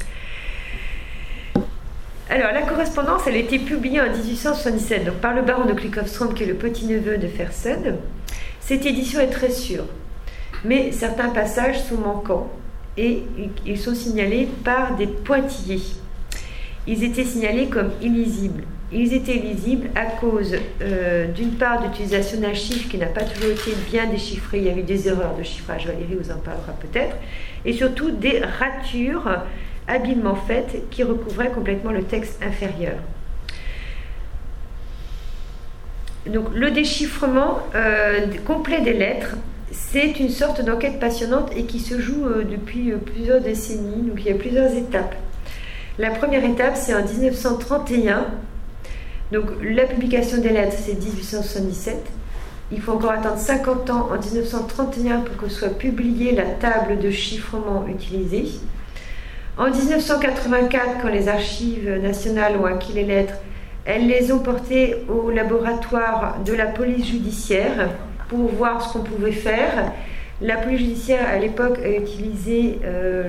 Alors, la correspondance, elle a été publiée en 1877 donc, par le baron de Klikofstrom, qui est le petit-neveu de Fersen. Cette édition est très sûre, mais certains passages sont manquants et ils sont signalés par des pointillés. Ils étaient signalés comme illisibles. Ils étaient illisibles à cause, d'une part, d'utilisation d'un chiffre qui n'a pas toujours été bien déchiffré. Il y a eu des erreurs de chiffrage, Valérie vous en parlera peut-être, et surtout des ratures habilement faites qui recouvraient complètement le texte inférieur. Donc le déchiffrement complet des lettres, c'est une sorte d'enquête passionnante et qui se joue depuis plusieurs décennies. Donc il y a plusieurs étapes. La première étape, c'est en 1931. Donc la publication des lettres, c'est 1877. Il faut encore attendre 50 ans, en 1931, pour que soit publiée la table de chiffrement utilisée. En 1984, quand les Archives nationales ont acquis les lettres, elles les ont portées au laboratoire de la police judiciaire pour voir ce qu'on pouvait faire. La police judiciaire, à l'époque, a utilisé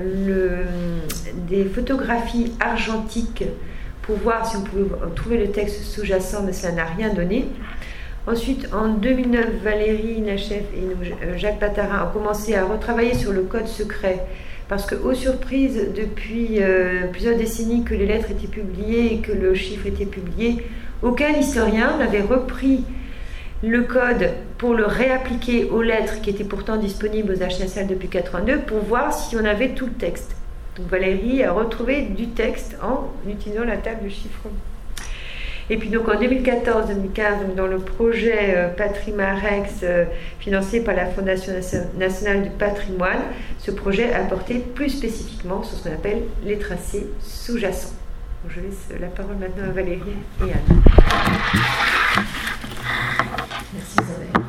des photographies argentiques pour voir si on pouvait trouver le texte sous-jacent, mais ça n'a rien donné. Ensuite, en 2009, Valérie Nachef et Jacques Patarin ont commencé à retravailler sur le code secret, parce que, aux surprises, depuis plusieurs décennies que les lettres étaient publiées et que le chiffre était publié, aucun historien n'avait repris le code pour le réappliquer aux lettres qui étaient pourtant disponibles aux Archives nationales depuis 1982 pour voir si on avait tout le texte. Donc Valérie a retrouvé du texte en utilisant la table de chiffrement. Et puis donc en 2014-2015, dans le projet Patrimarex financé par la Fondation nationale du patrimoine, ce projet a porté plus spécifiquement sur ce qu'on appelle les tracés sous-jacents. Donc, je laisse la parole maintenant à Valérie et Anne. Merci Isabelle.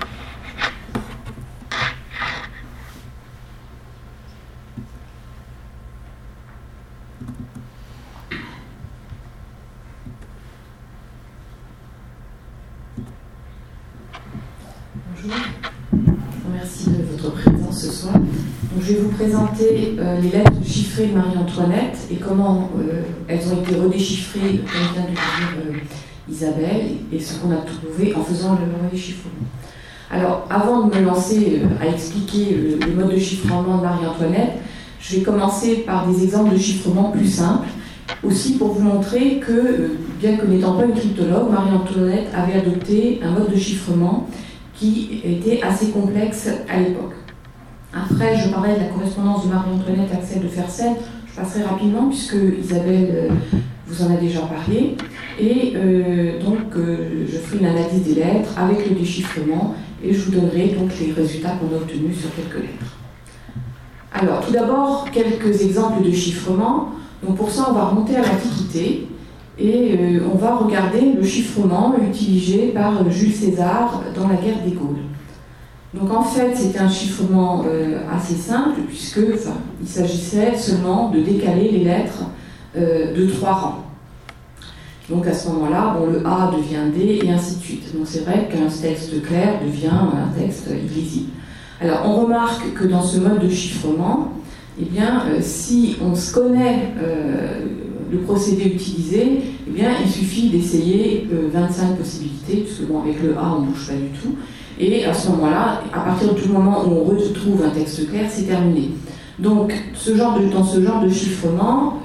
Bonjour, merci de votre présence ce soir. Donc, je vais vous présenter les lettres chiffrées de Marie-Antoinette et comment elles ont été redéchiffrées, comme vient de le dire Isabelle, et ce qu'on a trouvé en faisant le redéchiffrement. Alors, avant de me lancer à expliquer le mode de chiffrement de Marie-Antoinette, je vais commencer par des exemples de chiffrement plus simples, aussi pour vous montrer que, bien que n'étant pas une cryptologue, Marie-Antoinette avait adopté un mode de chiffrement qui était assez complexe à l'époque. Après, je parlais de la correspondance de Marie-Antoinette avec celle de Fersen. Je passerai rapidement puisque Isabelle vous en a déjà parlé. Et donc, je ferai une analyse des lettres avec le déchiffrement et je vous donnerai donc les résultats qu'on a obtenus sur quelques lettres. Alors, tout d'abord, quelques exemples de chiffrement. Donc, pour ça, on va remonter à l'Antiquité et on va regarder le chiffrement utilisé par Jules César dans la guerre des Gaules. Donc, en fait, c'était un chiffrement assez simple puisque, il s'agissait seulement de décaler les lettres de 3 rangs. Donc, à ce moment-là, bon, le A devient D et ainsi de suite. Donc, c'est vrai qu'un texte clair devient un texte illisible. Alors, on remarque que dans ce mode de chiffrement, eh bien, si on se connaît le procédé utilisé, eh bien, il suffit d'essayer 25 possibilités, puisque bon, avec le A, on ne bouge pas du tout. Et à ce moment-là, à partir du moment où on retrouve un texte clair, c'est terminé. Donc, dans ce genre de chiffrement,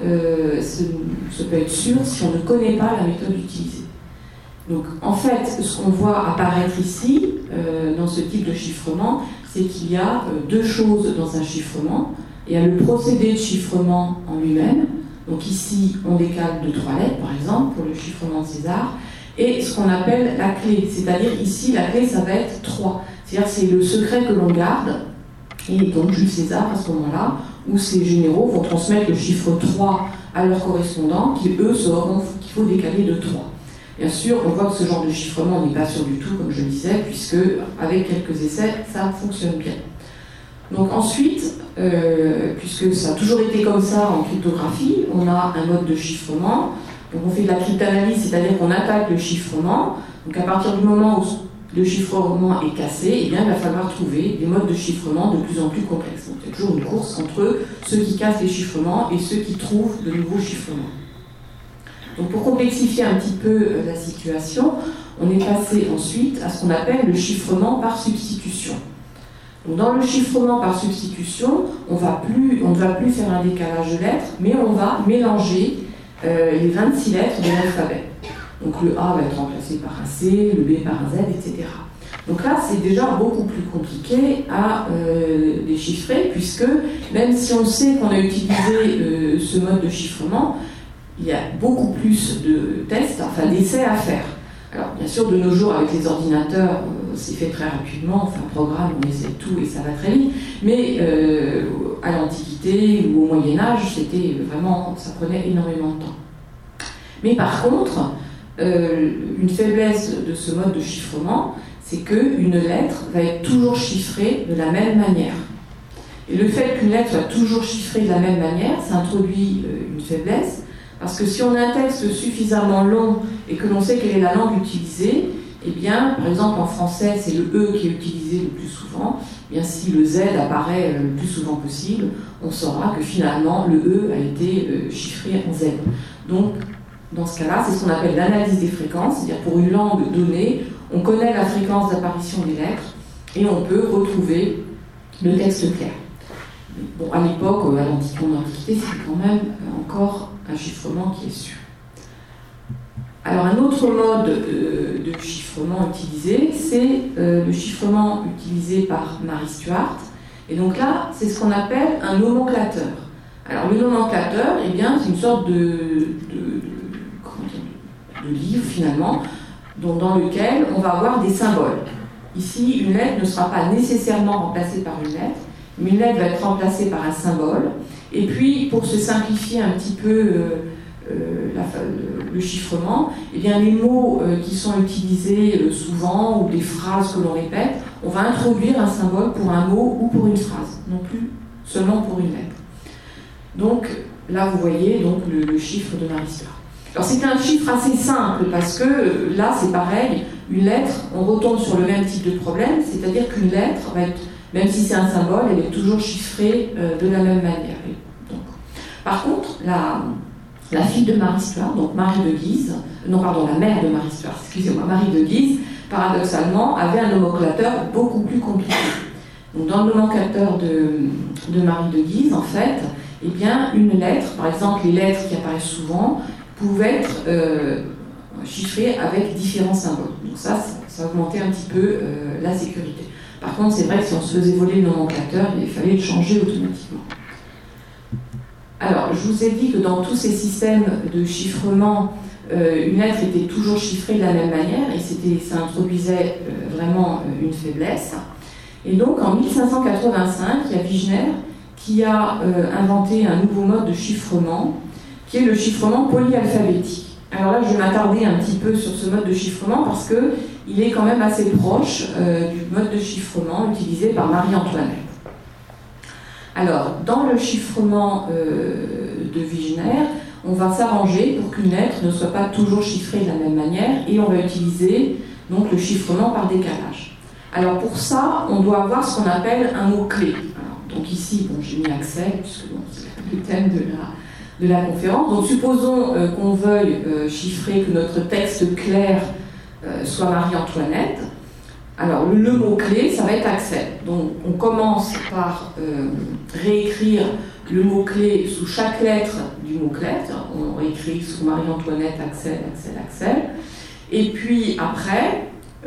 ça peut être sûr si on ne connaît pas la méthode utilisée. Donc, en fait, ce qu'on voit apparaître ici, dans ce type de chiffrement, c'est qu'il y a 2 choses dans un chiffrement. Il y a le procédé de chiffrement en lui-même. Donc ici, on décale de 3 lettres, par exemple, pour le chiffrement de César. Et ce qu'on appelle la clé. C'est-à-dire, ici, la clé, ça va être 3. C'est-à-dire, c'est le secret que l'on garde. Et donc, Jules César, à ce moment-là, où ces généraux vont transmettre le chiffre 3 à leurs correspondants, qui, eux, sauront qu'il faut décaler de 3. Bien sûr, on voit que ce genre de chiffrement n'est pas sûr du tout, comme je le disais, puisque, avec quelques essais, ça fonctionne bien. Donc ensuite, puisque ça a toujours été comme ça en cryptographie, on a un mode de chiffrement. Donc on fait de la cryptanalyse, c'est-à-dire qu'on attaque le chiffrement. Donc à partir du moment où le chiffrement est cassé, eh bien, il va falloir trouver des modes de chiffrement de plus en plus complexes. Donc il y a toujours une course entre ceux qui cassent les chiffrements et ceux qui trouvent de nouveaux chiffrements. Donc pour complexifier un petit peu la situation, on est passé ensuite à ce qu'on appelle le chiffrement par substitution. Donc dans le chiffrement par substitution, on ne va plus faire un décalage de lettres, mais on va mélanger les 26 lettres de l'alphabet. Donc le A va être remplacé par un C, le B par un Z, etc. Donc là, c'est déjà beaucoup plus compliqué à déchiffrer, puisque même si on sait qu'on a utilisé ce mode de chiffrement, il y a beaucoup plus de tests, enfin d'essais à faire. Alors, bien sûr, de nos jours, avec les ordinateurs, c'est fait très rapidement. On fait un programme, on essaie tout et ça va très vite. Mais à l'Antiquité ou au Moyen-Âge, c'était vraiment, ça prenait énormément de temps. Mais par contre, une faiblesse de ce mode de chiffrement, c'est qu'une lettre va être toujours chiffrée de la même manière. Et le fait qu'une lettre soit toujours chiffrée de la même manière, ça introduit une faiblesse. Parce que si on a un texte suffisamment long et que l'on sait quelle est la langue utilisée, eh bien, par exemple en français, c'est le E qui est utilisé le plus souvent. Eh bien, si le Z apparaît le plus souvent possible, on saura que finalement le E a été chiffré en Z. Donc, dans ce cas-là, c'est ce qu'on appelle l'analyse des fréquences, c'est-à-dire pour une langue donnée, on connaît la fréquence d'apparition des lettres et on peut retrouver le texte clair. Bon, à l'époque, à l'Antiquité, c'est quand même encore un chiffrement qui est sûr. Alors, un autre mode de chiffrement utilisé, c'est le chiffrement utilisé par Mary Stuart. Et donc là, c'est ce qu'on appelle un nomenclateur. Alors, le nomenclateur, eh bien, c'est une sorte de livre, finalement, dans lequel on va avoir des symboles. Ici, une lettre ne sera pas nécessairement remplacée par une lettre, mais une lettre va être remplacée par un symbole. Et puis, pour se simplifier un petit peu le chiffrement, eh bien, les mots qui sont utilisés souvent, ou des phrases que l'on répète, on va introduire un symbole pour un mot ou pour une phrase, non plus seulement pour une lettre. Donc, là, vous voyez donc, le chiffre de Mary Stuart. Alors, c'est un chiffre assez simple, parce que là, c'est pareil, une lettre, on retombe sur le même type de problème, c'est-à-dire qu'une lettre va être, même si c'est un symbole, elle est toujours chiffrée de la même manière. Donc, par contre, la fille de Mary Stuart, donc Marie de Guise, la mère de Mary Stuart, excusez-moi, Marie de Guise, paradoxalement, avait un nomenclateur beaucoup plus compliqué. Donc, dans le nomenclateur de Marie de Guise, en fait, eh bien, une lettre, par exemple, les lettres qui apparaissent souvent, pouvaient être chiffrées avec différents symboles. Donc ça augmentait un petit peu la sécurité. Par contre, c'est vrai que si on se faisait voler le nomenclateur, il fallait le changer automatiquement. Alors, je vous ai dit que dans tous ces systèmes de chiffrement, une lettre était toujours chiffrée de la même manière et ça introduisait vraiment une faiblesse. Et donc, en 1585, il y a Wigner qui a inventé un nouveau mode de chiffrement, qui est le chiffrement polyalphabétique. Alors là, je vais m'attarder un petit peu sur ce mode de chiffrement parce qu'il est quand même assez proche du mode de chiffrement utilisé par Marie-Antoinette. Alors, dans le chiffrement de Wigner, on va s'arranger pour qu'une lettre ne soit pas toujours chiffrée de la même manière et on va utiliser donc le chiffrement par décalage. Alors pour ça, on doit avoir ce qu'on appelle un mot-clé. Donc ici, bon, j'ai mis Axel, puisque bon, c'est le thème de la conférence. Donc supposons qu'on veuille chiffrer, que notre texte clair soit Marie-Antoinette. Alors le mot-clé, ça va être Axel. Donc on commence par réécrire le mot-clé sous chaque lettre du mot-clé. On réécrit sous Marie-Antoinette, Axel, Axel, Axel. Et puis après,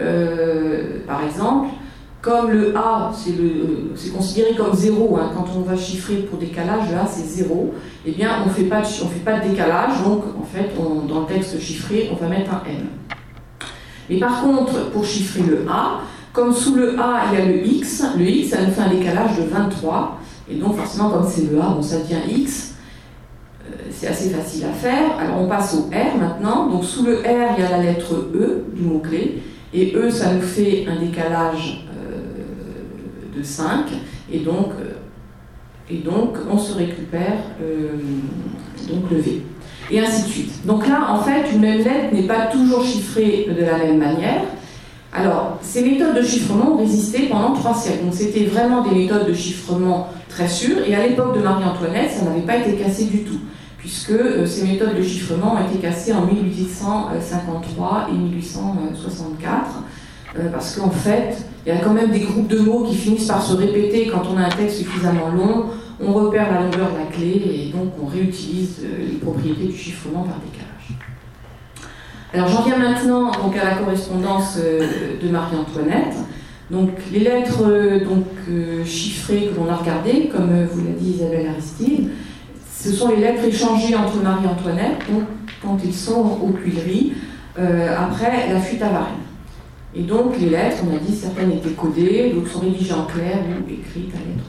par exemple, comme le A, c'est considéré comme 0, hein, quand on va chiffrer pour décalage, le A c'est 0, eh bien on ne fait pas de décalage, donc en fait, dans le texte chiffré, on va mettre un M. Mais par contre, pour chiffrer le A, comme sous le A, il y a le X, ça nous fait un décalage de 23, et donc forcément, comme c'est le A, bon, ça devient X, c'est assez facile à faire. Alors on passe au R maintenant, donc sous le R, il y a la lettre E du mot-clé, et E, ça nous fait un décalage de 5, et donc on se récupère donc le V. Et ainsi de suite. Donc là, en fait, une même lettre n'est pas toujours chiffrée de la même manière. Alors, ces méthodes de chiffrement ont résisté pendant 3 siècles. Donc c'était vraiment des méthodes de chiffrement très sûres, et à l'époque de Marie-Antoinette, ça n'avait pas été cassé du tout, puisque ces méthodes de chiffrement ont été cassées en 1853 et 1864, parce qu'en fait, il y a quand même des groupes de mots qui finissent par se répéter quand on a un texte suffisamment long, on repère la longueur de la clé, et donc on réutilise les propriétés du chiffrement par décalage. Alors j'en viens maintenant donc, à la correspondance de Marie-Antoinette. Donc les lettres chiffrées que l'on a regardées, comme vous l'a dit Isabelle Aristide, ce sont les lettres échangées entre Marie-Antoinette, donc quand ils sont aux Tuileries, après la fuite à Varennes. Et donc les lettres, on a dit, certaines étaient codées, d'autres sont rédigées en clair ou écrites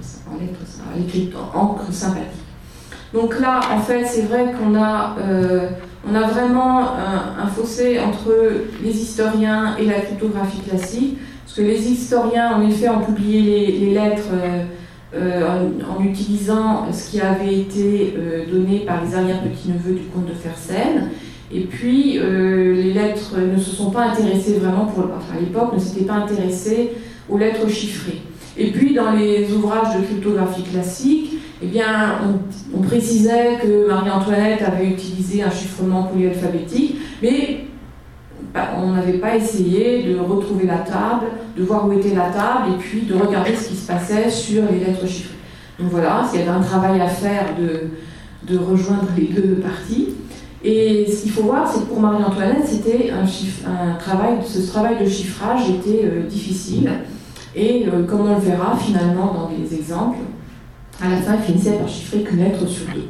en encre sympathique. Donc là, en fait, c'est vrai qu'on a vraiment un fossé entre les historiens et la cryptographie classique, parce que les historiens, en effet, ont publié les lettres en utilisant ce qui avait été donné par les arrière-petits-neveux du comte de Fersen. Et puis, les lettres ne se sont pas intéressées vraiment, à l'époque, ne s'étaient pas intéressées aux lettres chiffrées. Et puis, dans les ouvrages de cryptographie classique, eh bien, on précisait que Marie-Antoinette avait utilisé un chiffrement polyalphabétique, mais on n'avait pas essayé de retrouver la table, de voir où était la table, et puis de regarder ce qui se passait sur les lettres chiffrées. Donc voilà, il y avait un travail à faire de rejoindre les deux parties. Et ce qu'il faut voir, c'est que pour Marie-Antoinette, c'était ce travail de chiffrage était difficile. Et comme on le verra finalement dans les exemples, à la fin, il finissait par chiffrer qu'une lettre sur 2.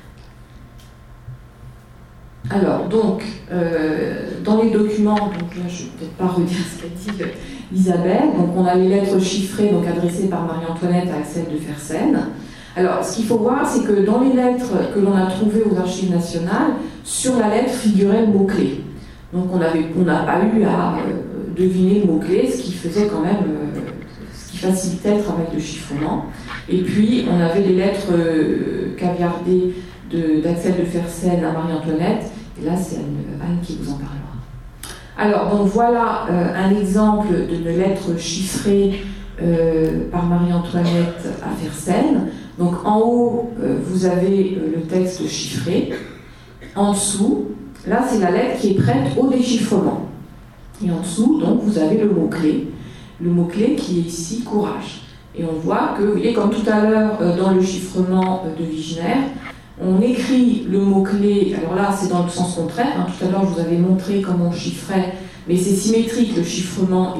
Alors, donc, dans les documents, donc là, je ne vais peut-être pas redire ce qu'a dit Isabelle, donc on a les lettres chiffrées donc adressées par Marie-Antoinette à Axel de Fersen. Alors, ce qu'il faut voir, c'est que dans les lettres que l'on a trouvées aux archives nationales, sur la lettre figurait le mot-clé. Donc, on n'a pas eu à deviner le mot-clé, ce qui faisait quand même, ce qui facilitait le travail de chiffrement. Et puis, on avait les lettres caviardées d'Axel de Fersen à Marie-Antoinette, et là, c'est Anne qui vous en parlera. Alors, donc voilà un exemple d'une lettre chiffrée par Marie-Antoinette à Fersen. Donc en haut, vous avez le texte chiffré. En dessous, là c'est la lettre qui est prête au déchiffrement. Et en dessous, donc, vous avez le mot-clé. Le mot-clé qui est ici courage. Et on voit que, vous voyez, comme tout à l'heure dans le chiffrement de Wigner, on écrit le mot-clé, alors là c'est dans le sens contraire, hein. Tout à l'heure je vous avais montré comment on chiffrait, mais c'est symétrique le chiffrement et le déchiffrement. Donc on écrit le mot-clé sous le texte chiffré, tandis que le mot-clé, lui, il est prêt au déchiffrement. Et donc on voit que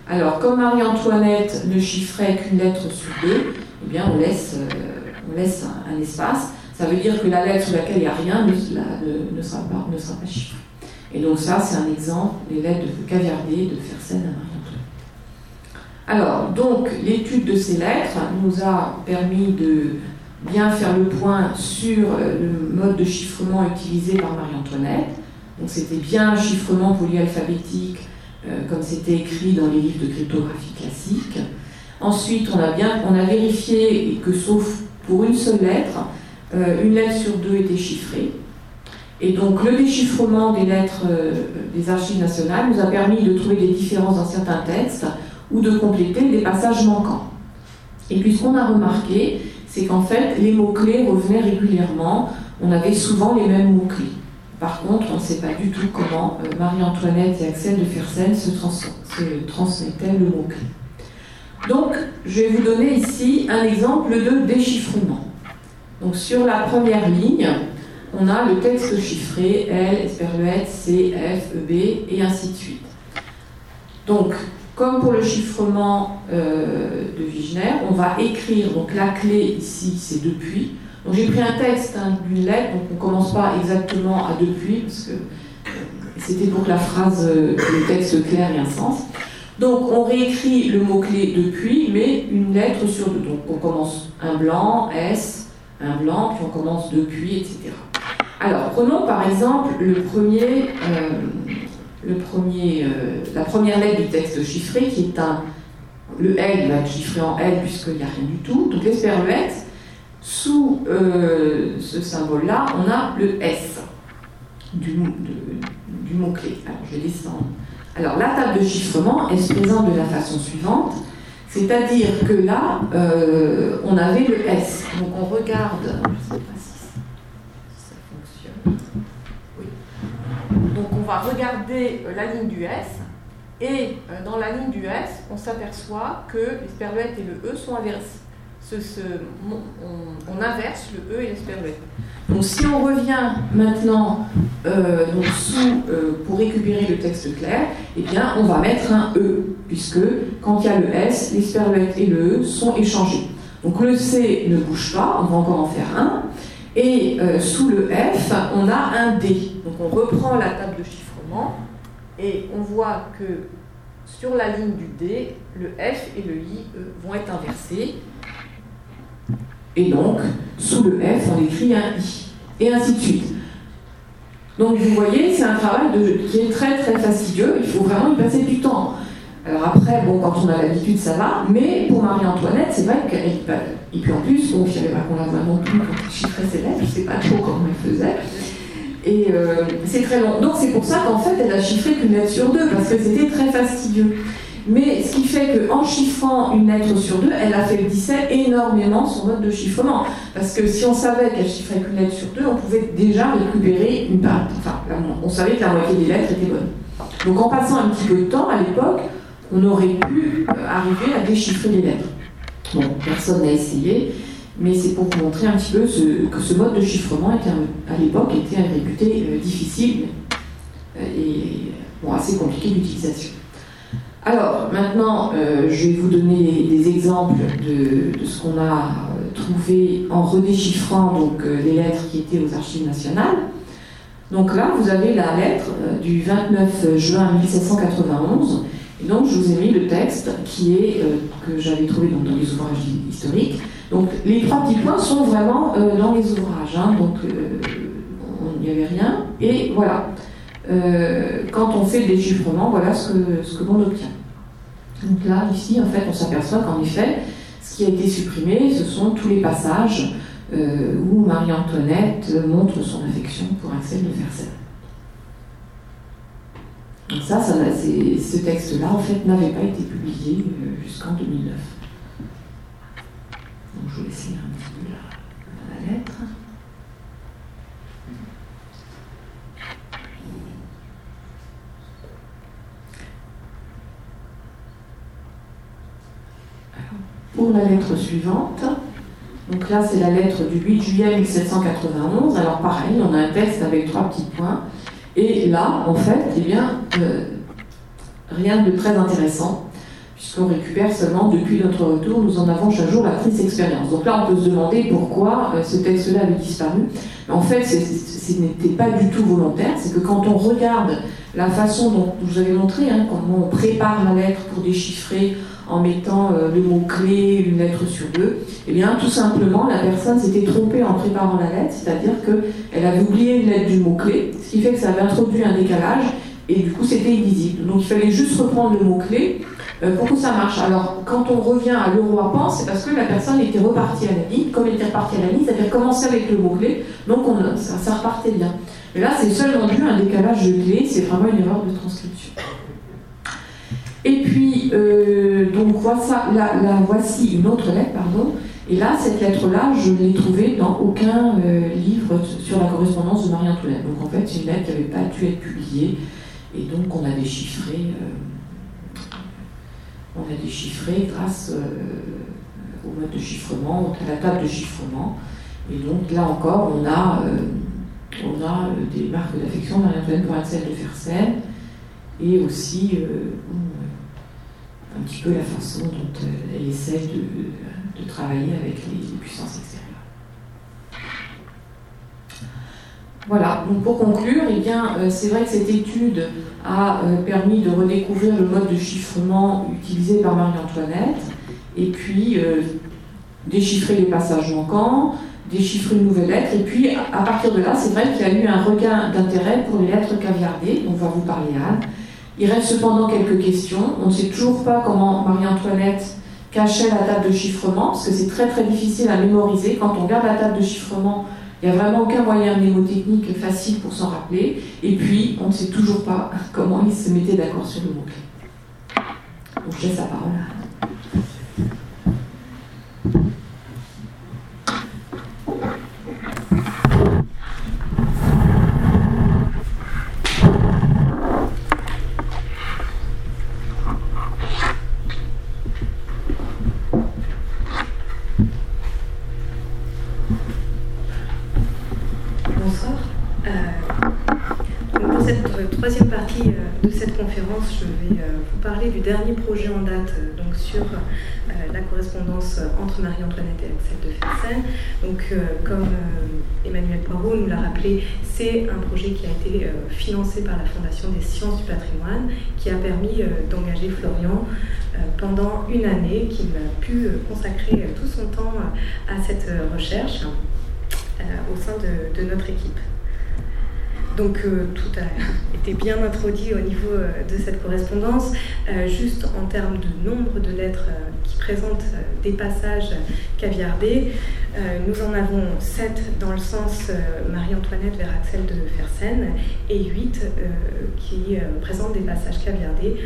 Alors, comme Marie-Antoinette ne chiffrait qu'une lettre sur deux, eh bien, on laisse un espace. Ça veut dire que la lettre sur laquelle il n'y a rien ne sera pas chiffrée. Et donc ça, c'est un exemple des lettres de Caviardet, de Fersen à Marie-Antoinette. Alors, donc, l'étude de ces lettres nous a permis de bien faire le point sur le mode de chiffrement utilisé par Marie-Antoinette. Donc c'était bien un chiffrement polyalphabétique, comme c'était écrit dans les livres de cryptographie classique. Ensuite, on a vérifié que, sauf pour une seule lettre, une lettre sur deux était chiffrée. Et donc le déchiffrement des lettres des archives nationales nous a permis de trouver des différences dans certains textes ou de compléter des passages manquants. Et puis ce qu'on a remarqué, c'est qu'en fait, les mots-clés revenaient régulièrement. On avait souvent les mêmes mots-clés. Par contre, on ne sait pas du tout comment Marie-Antoinette et Axel de Fersen se transmettaient le mot-clé. Donc, je vais vous donner ici un exemple de déchiffrement. Donc, sur la première ligne, on a le texte chiffré, L, Esperluette, C, F, EB, et ainsi de suite. Donc, comme pour le chiffrement de Wigner, on va écrire, donc la clé ici, c'est depuis. Donc j'ai pris un texte d'une lettre, donc on ne commence pas exactement à depuis, parce que c'était pour que la phrase, le texte clair ait un sens. Donc on réécrit le mot-clé depuis, mais une lettre sur deux. Donc on commence un blanc, S, un blanc, puis on commence depuis, etc. Alors prenons par exemple la première lettre du texte chiffré, qui est le L va être chiffré en L puisqu'il n'y a rien du tout. Donc l'Esperluette, sous ce symbole-là, on a le S du mot-clé. Alors je vais descendre. Alors la table de chiffrement, elle se présente de la façon suivante, c'est-à-dire que là, on avait le S. Donc on regarde, je ne sais pas si ça fonctionne. Oui. Donc on va regarder la ligne du S, et dans la ligne du S, on s'aperçoit que l'Esperluette et le E sont inversés. On inverse le E et l'Esperluette. Donc si on revient maintenant pour récupérer le texte clair, eh bien on va mettre un E, puisque quand il y a le S, l'Esperluette et le E sont échangés. Donc le C ne bouge pas, on va encore en faire un, et sous le F, on a un D. Donc on reprend la table de chiffrement, et on voit que sur la ligne du D, le F et le I vont être inversés. Et donc, sous le F, on écrit un I. Et ainsi de suite. Donc, vous voyez, c'est un travail qui est très très fastidieux. Il faut vraiment y passer du temps. Alors après, bon, quand on a l'habitude, ça va. Mais pour Marie-Antoinette, c'est vrai qu'elle... Et puis en plus, bon, je ne savais pas qu'on la voit non plus quand elle chiffrait ses lettres. Je ne sais pas trop comment elle faisait. Et c'est très long. Donc, c'est pour ça qu'en fait, elle a chiffré qu'une lettre sur deux, parce que c'était très fastidieux. Mais ce qui fait qu'en chiffrant une lettre sur deux, elle affaiblissait énormément son mode de chiffrement. Parce que si on savait qu'elle chiffrait qu'une lettre sur deux, on pouvait déjà récupérer une part. Enfin, on savait que la moitié des lettres étaient bonnes. Donc en passant un petit peu de temps, à l'époque, on aurait pu arriver à déchiffrer les lettres. Bon, personne n'a essayé, mais c'est pour vous montrer un petit peu que ce mode de chiffrement, à l'époque, était réputé difficile et assez compliqué d'utilisation. Alors, maintenant, je vais vous donner des exemples de ce qu'on a trouvé en redéchiffrant donc, les lettres qui étaient aux archives nationales. Donc là, vous avez la lettre du 29 juin 1791. Et donc, je vous ai mis le texte que j'avais trouvé dans les ouvrages historiques. Donc, les trois petits points sont vraiment dans les ouvrages. Hein, donc, il n'y avait rien. Et voilà. Quand on fait le déchiffrement, voilà ce que l'on obtient. Donc là, ici, en fait, on s'aperçoit qu'en effet, ce qui a été supprimé, ce sont tous les passages où Marie-Antoinette montre son affection pour Axel de Fersen. Donc ça, ce texte-là, en fait, n'avait pas été publié jusqu'en 2009. Donc je vous laisse lire un petit peu la lettre. Pour la lettre suivante, donc là c'est la lettre du 8 juillet 1791, alors pareil, on a un texte avec trois petits points, et là, en fait, eh bien, rien de très intéressant. puisqu'on récupère seulement depuis notre retour, nous en avons chaque jour la triste expérience. Donc là, on peut se demander pourquoi ce texte-là avait disparu. Mais en fait, ce n'était pas du tout volontaire, c'est que quand on regarde la façon dont je vous avais montré, comment on prépare la lettre pour déchiffrer en mettant le mot-clé, une lettre sur deux, eh bien, tout simplement, la personne s'était trompée en préparant la lettre, c'est-à-dire qu'elle avait oublié une lettre du mot-clé, ce qui fait que ça avait introduit un décalage, et du coup, c'était illisible. Donc, il fallait juste reprendre le mot-clé pour que ça marche. Alors, quand on revient à l'euro à pan, c'est parce que la personne était repartie à la ligne. Comme elle était repartie à la ligne, ça avait commencé avec le mot-clé, donc ça repartait bien. Mais là, c'est seulement dû à un décalage de clé, c'est vraiment une erreur de transcription. Et puis, donc voici une autre lettre, pardon. Et là, cette lettre-là, je ne l'ai trouvée dans aucun livre sur la correspondance de Marie-Antoinette. Donc en fait, c'est une lettre qui n'avait pas dû être publiée. Et donc on a déchiffré grâce au mode de chiffrement, à la table de chiffrement. Et donc là encore, on a des marques d'affection de Marie-Antoinette pour Axel de Fersen, et aussi un petit peu la façon dont elle essaie de travailler avec les puissances extérieures. Voilà, donc pour conclure, eh bien, c'est vrai que cette étude a permis de redécouvrir le mode de chiffrement utilisé par Marie-Antoinette, et puis déchiffrer les passages manquants, déchiffrer une nouvelle lettre, et puis à partir de là, c'est vrai qu'il y a eu un regain d'intérêt pour les lettres caviardées, dont va vous parler Anne. Il reste cependant quelques questions. On ne sait toujours pas comment Marie-Antoinette cachait la table de chiffrement, parce que c'est très très difficile à mémoriser. Quand on regarde la table de chiffrement, il n'y a vraiment aucun moyen mnémotechnique facile pour s'en rappeler. Et puis, on ne sait toujours pas comment ils se mettaient d'accord sur le mot-clé. Donc je laisse la parole à Anne. Troisième partie de cette conférence, je vais vous parler du dernier projet en date donc sur la correspondance entre Marie-Antoinette et Axel de Fersen. Donc, comme Emmanuel Poirot nous l'a rappelé, c'est un projet qui a été financé par la Fondation des sciences du patrimoine, qui a permis d'engager Florian pendant une année, qui a pu consacrer tout son temps à cette recherche au sein de notre équipe. Donc tout a été bien introduit au niveau de cette correspondance. Juste en termes de nombre de lettres qui présentent des passages caviardés, nous en avons 7 dans le sens Marie-Antoinette vers Axel de Fersen et 8 qui présentent des passages caviardés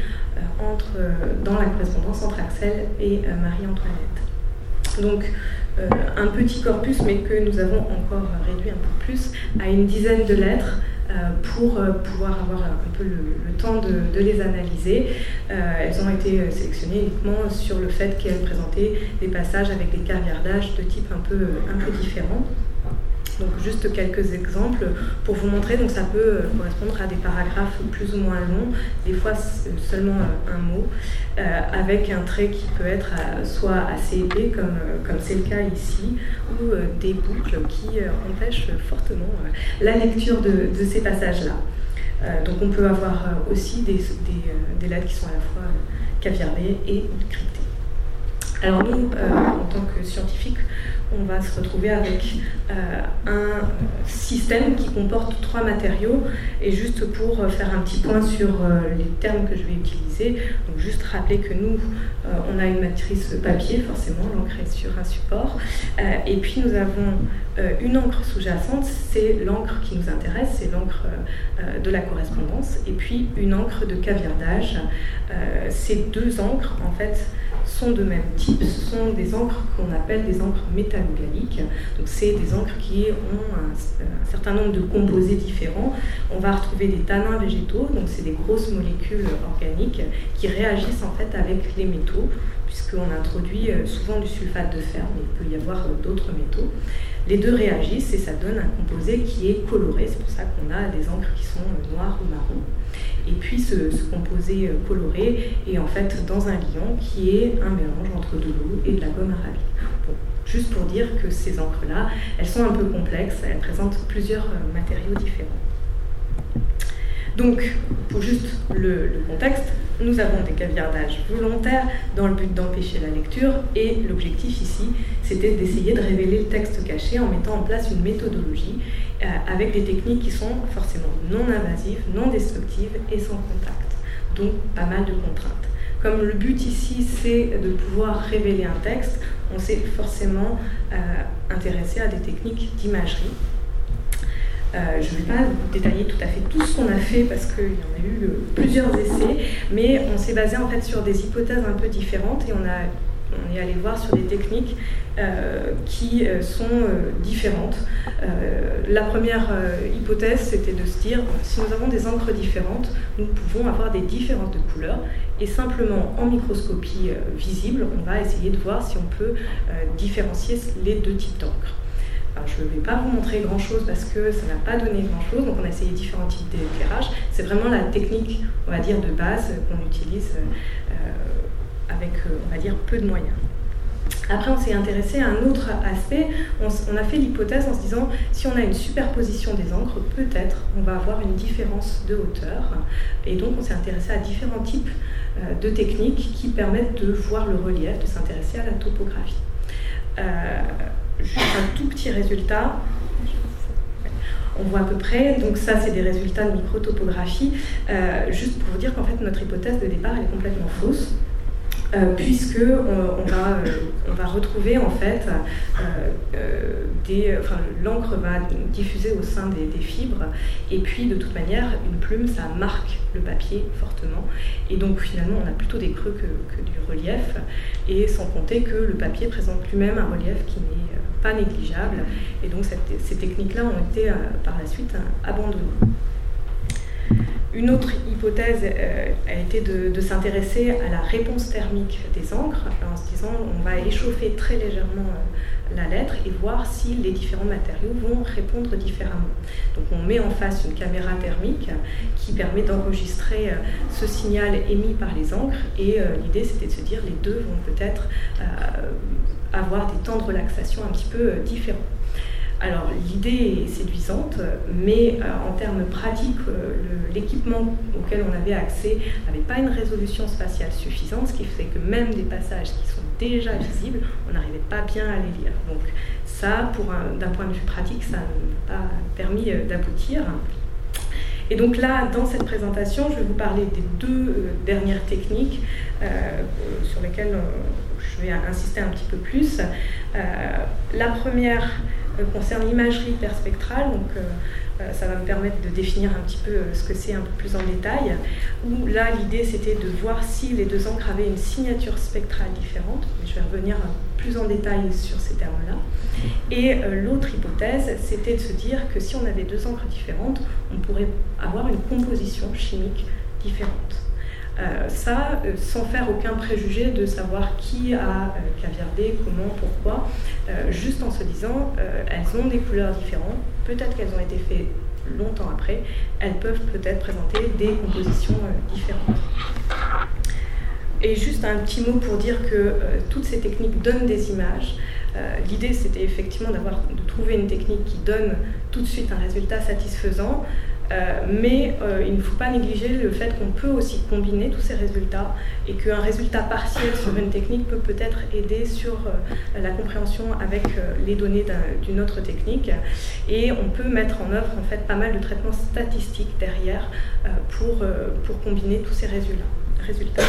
dans la correspondance entre Axel et Marie-Antoinette. Donc un petit corpus, mais que nous avons encore réduit un peu plus à une dizaine de lettres pour pouvoir avoir un peu le temps de les analyser. Elles ont été sélectionnées uniquement sur le fait qu'elles présentaient des passages avec des caviardages de type un peu différents. Donc juste quelques exemples pour vous montrer. Donc ça peut correspondre à des paragraphes plus ou moins longs, des fois seulement un mot, avec un trait qui peut être soit assez épais comme c'est le cas ici, ou des boucles qui empêchent fortement la lecture de ces passages-là. Donc on peut avoir aussi des lettres qui sont à la fois caviardées et cryptées. Alors nous, en tant que scientifiques, on va se retrouver avec un système qui comporte 3 matériaux. Et juste pour faire un petit point sur les termes que je vais utiliser, donc juste rappeler que nous, on a une matrice papier, forcément, l'encre est sur un support. Et puis nous avons une encre sous-jacente, c'est l'encre qui nous intéresse, c'est l'encre de la correspondance. Et puis une encre de caviardage. Ces 2 encres, en fait, sont de même type, ce sont des encres qu'on appelle des encres métallogaliques. Donc c'est des encres qui ont un certain nombre de composés différents. On va retrouver des tanins végétaux, donc c'est des grosses molécules organiques qui réagissent en fait avec les métaux puisqu'on introduit souvent du sulfate de fer, mais il peut y avoir d'autres métaux. Les deux réagissent et ça donne un composé qui est coloré, c'est pour ça qu'on a des encres qui sont noires ou marron. Et puis ce composé coloré est en fait dans un liant qui est un mélange entre de l'eau et de la gomme arabique. Bon, juste pour dire que ces encres-là, elles sont un peu complexes, elles présentent plusieurs matériaux différents. Donc, pour juste le contexte, nous avons des caviardages volontaires dans le but d'empêcher la lecture et l'objectif ici, c'était d'essayer de révéler le texte caché en mettant en place une méthodologie avec des techniques qui sont forcément non invasives, non destructives et sans contact. Donc, pas mal de contraintes. Comme le but ici, c'est de pouvoir révéler un texte, on s'est forcément intéressé à des techniques d'imagerie. Je ne vais pas détailler tout à fait tout ce qu'on a fait parce qu'il y en a eu plusieurs essais, mais on s'est basé en fait sur des hypothèses un peu différentes et on est allé voir sur des techniques qui sont différentes. La première hypothèse, c'était de se dire, si nous avons des encres différentes, nous pouvons avoir des différences de couleurs et simplement en microscopie visible, on va essayer de voir si on peut différencier les deux types d'encre. Je ne vais pas vous montrer grand-chose parce que ça n'a pas donné grand-chose, donc on a essayé différents types d'éclairage. C'est vraiment la technique, on va dire, de base qu'on utilise avec, on va dire, peu de moyens. Après, on s'est intéressé à un autre aspect. On a fait l'hypothèse en se disant, si on a une superposition des encres, peut-être on va avoir une différence de hauteur. Et donc, on s'est intéressé à différents types de techniques qui permettent de voir le relief, de s'intéresser à la topographie. Juste un tout petit résultat. On voit à peu près, donc ça c'est des résultats de microtopographie, juste pour vous dire qu'en fait notre hypothèse de départ elle est complètement fausse, puisque on va retrouver en fait l'encre va diffuser au sein des fibres, et puis de toute manière une plume ça marque le papier fortement, et donc finalement on a plutôt des creux que du relief, et sans compter que le papier présente lui-même un relief qui n'est pas négligeable, et donc ces techniques-là ont été par la suite abandonnées. Une autre hypothèse a été de s'intéresser à la réponse thermique des encres, en se disant on va échauffer très légèrement la lettre et voir si les différents matériaux vont répondre différemment. Donc on met en face une caméra thermique qui permet d'enregistrer ce signal émis par les encres, et l'idée c'était de se dire les deux vont peut-être avoir des temps de relaxation un petit peu différents. Alors l'idée est séduisante, mais en termes pratiques, l'équipement auquel on avait accès n'avait pas une résolution spatiale suffisante, ce qui fait que même des passages qui sont déjà visibles, on n'arrivait pas bien à les lire. Donc ça, d'un point de vue pratique, ça n'a pas permis d'aboutir. Et donc là, dans cette présentation, je vais vous parler des deux dernières techniques sur lesquelles je vais insister un petit peu plus. La première concerne l'imagerie hyperspectrale, donc ça va me permettre de définir un petit peu ce que c'est un peu plus en détail, où là l'idée c'était de voir si les deux encres avaient une signature spectrale différente, mais je vais revenir plus en détail sur ces termes-là. Et l'autre hypothèse c'était de se dire que si on avait deux encres différentes, on pourrait avoir une composition chimique différente. Ça, sans faire aucun préjugé de savoir qui a caviardé, comment, pourquoi, juste en se disant elles ont des couleurs différentes, peut-être qu'elles ont été faites longtemps après, elles peuvent peut-être présenter des compositions différentes. Et juste un petit mot pour dire que toutes ces techniques donnent des images. L'idée c'était effectivement de trouver une technique qui donne tout de suite un résultat satisfaisant, mais il ne faut pas négliger le fait qu'on peut aussi combiner tous ces résultats et qu'un résultat partiel sur une technique peut peut-être aider sur la compréhension avec les données d'une autre technique, et on peut mettre en œuvre en fait pas mal de traitements statistiques derrière pour combiner tous ces résultats.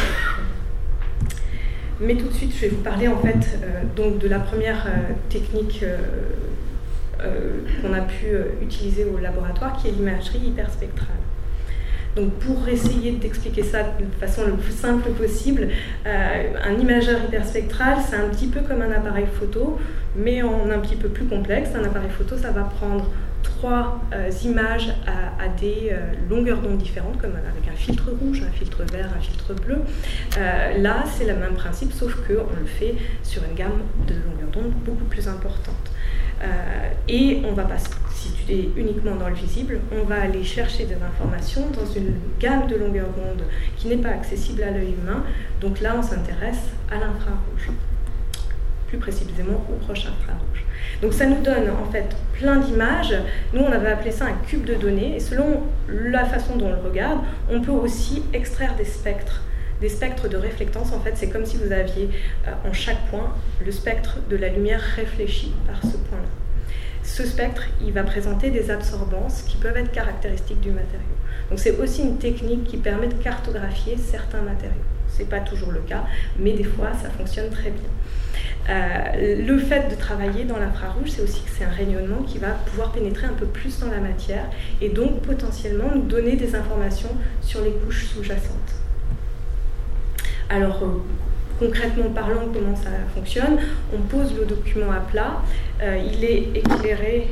Mais tout de suite, je vais vous parler en fait donc de la première technique qu'on a pu utiliser au laboratoire, qui est l'imagerie hyperspectrale. Donc pour essayer d'expliquer ça de façon le plus simple possible, un imageur hyperspectral, c'est un petit peu comme un appareil photo, mais en un petit peu plus complexe. Un appareil photo, ça va prendre 3 images à des longueurs d'onde différentes, comme avec un filtre rouge, un filtre vert, un filtre bleu. Là, c'est le même principe, sauf qu'on le fait sur une gamme de longueurs d'onde beaucoup plus importante. Et on ne va pas se situer uniquement dans le visible, on va aller chercher des informations dans une gamme de longueurs d'onde qui n'est pas accessible à l'œil humain. Donc là, on s'intéresse à l'infrarouge, plus précisément au proche infrarouge. Donc ça nous donne en fait plein d'images. Nous, on avait appelé ça un cube de données, et selon la façon dont on le regarde, on peut aussi extraire des spectres. Des spectres de réflectance, en fait, c'est comme si vous aviez en chaque point le spectre de la lumière réfléchie par ce point-là. Ce spectre, il va présenter des absorbances qui peuvent être caractéristiques du matériau. Donc c'est aussi une technique qui permet de cartographier certains matériaux. Ce n'est pas toujours le cas, mais des fois, ça fonctionne très bien. Le fait de travailler dans l'infrarouge, c'est aussi que c'est un rayonnement qui va pouvoir pénétrer un peu plus dans la matière et donc potentiellement nous donner des informations sur les couches sous-jacentes. Alors, concrètement parlant, comment ça fonctionne? On pose le document à plat, il est éclairé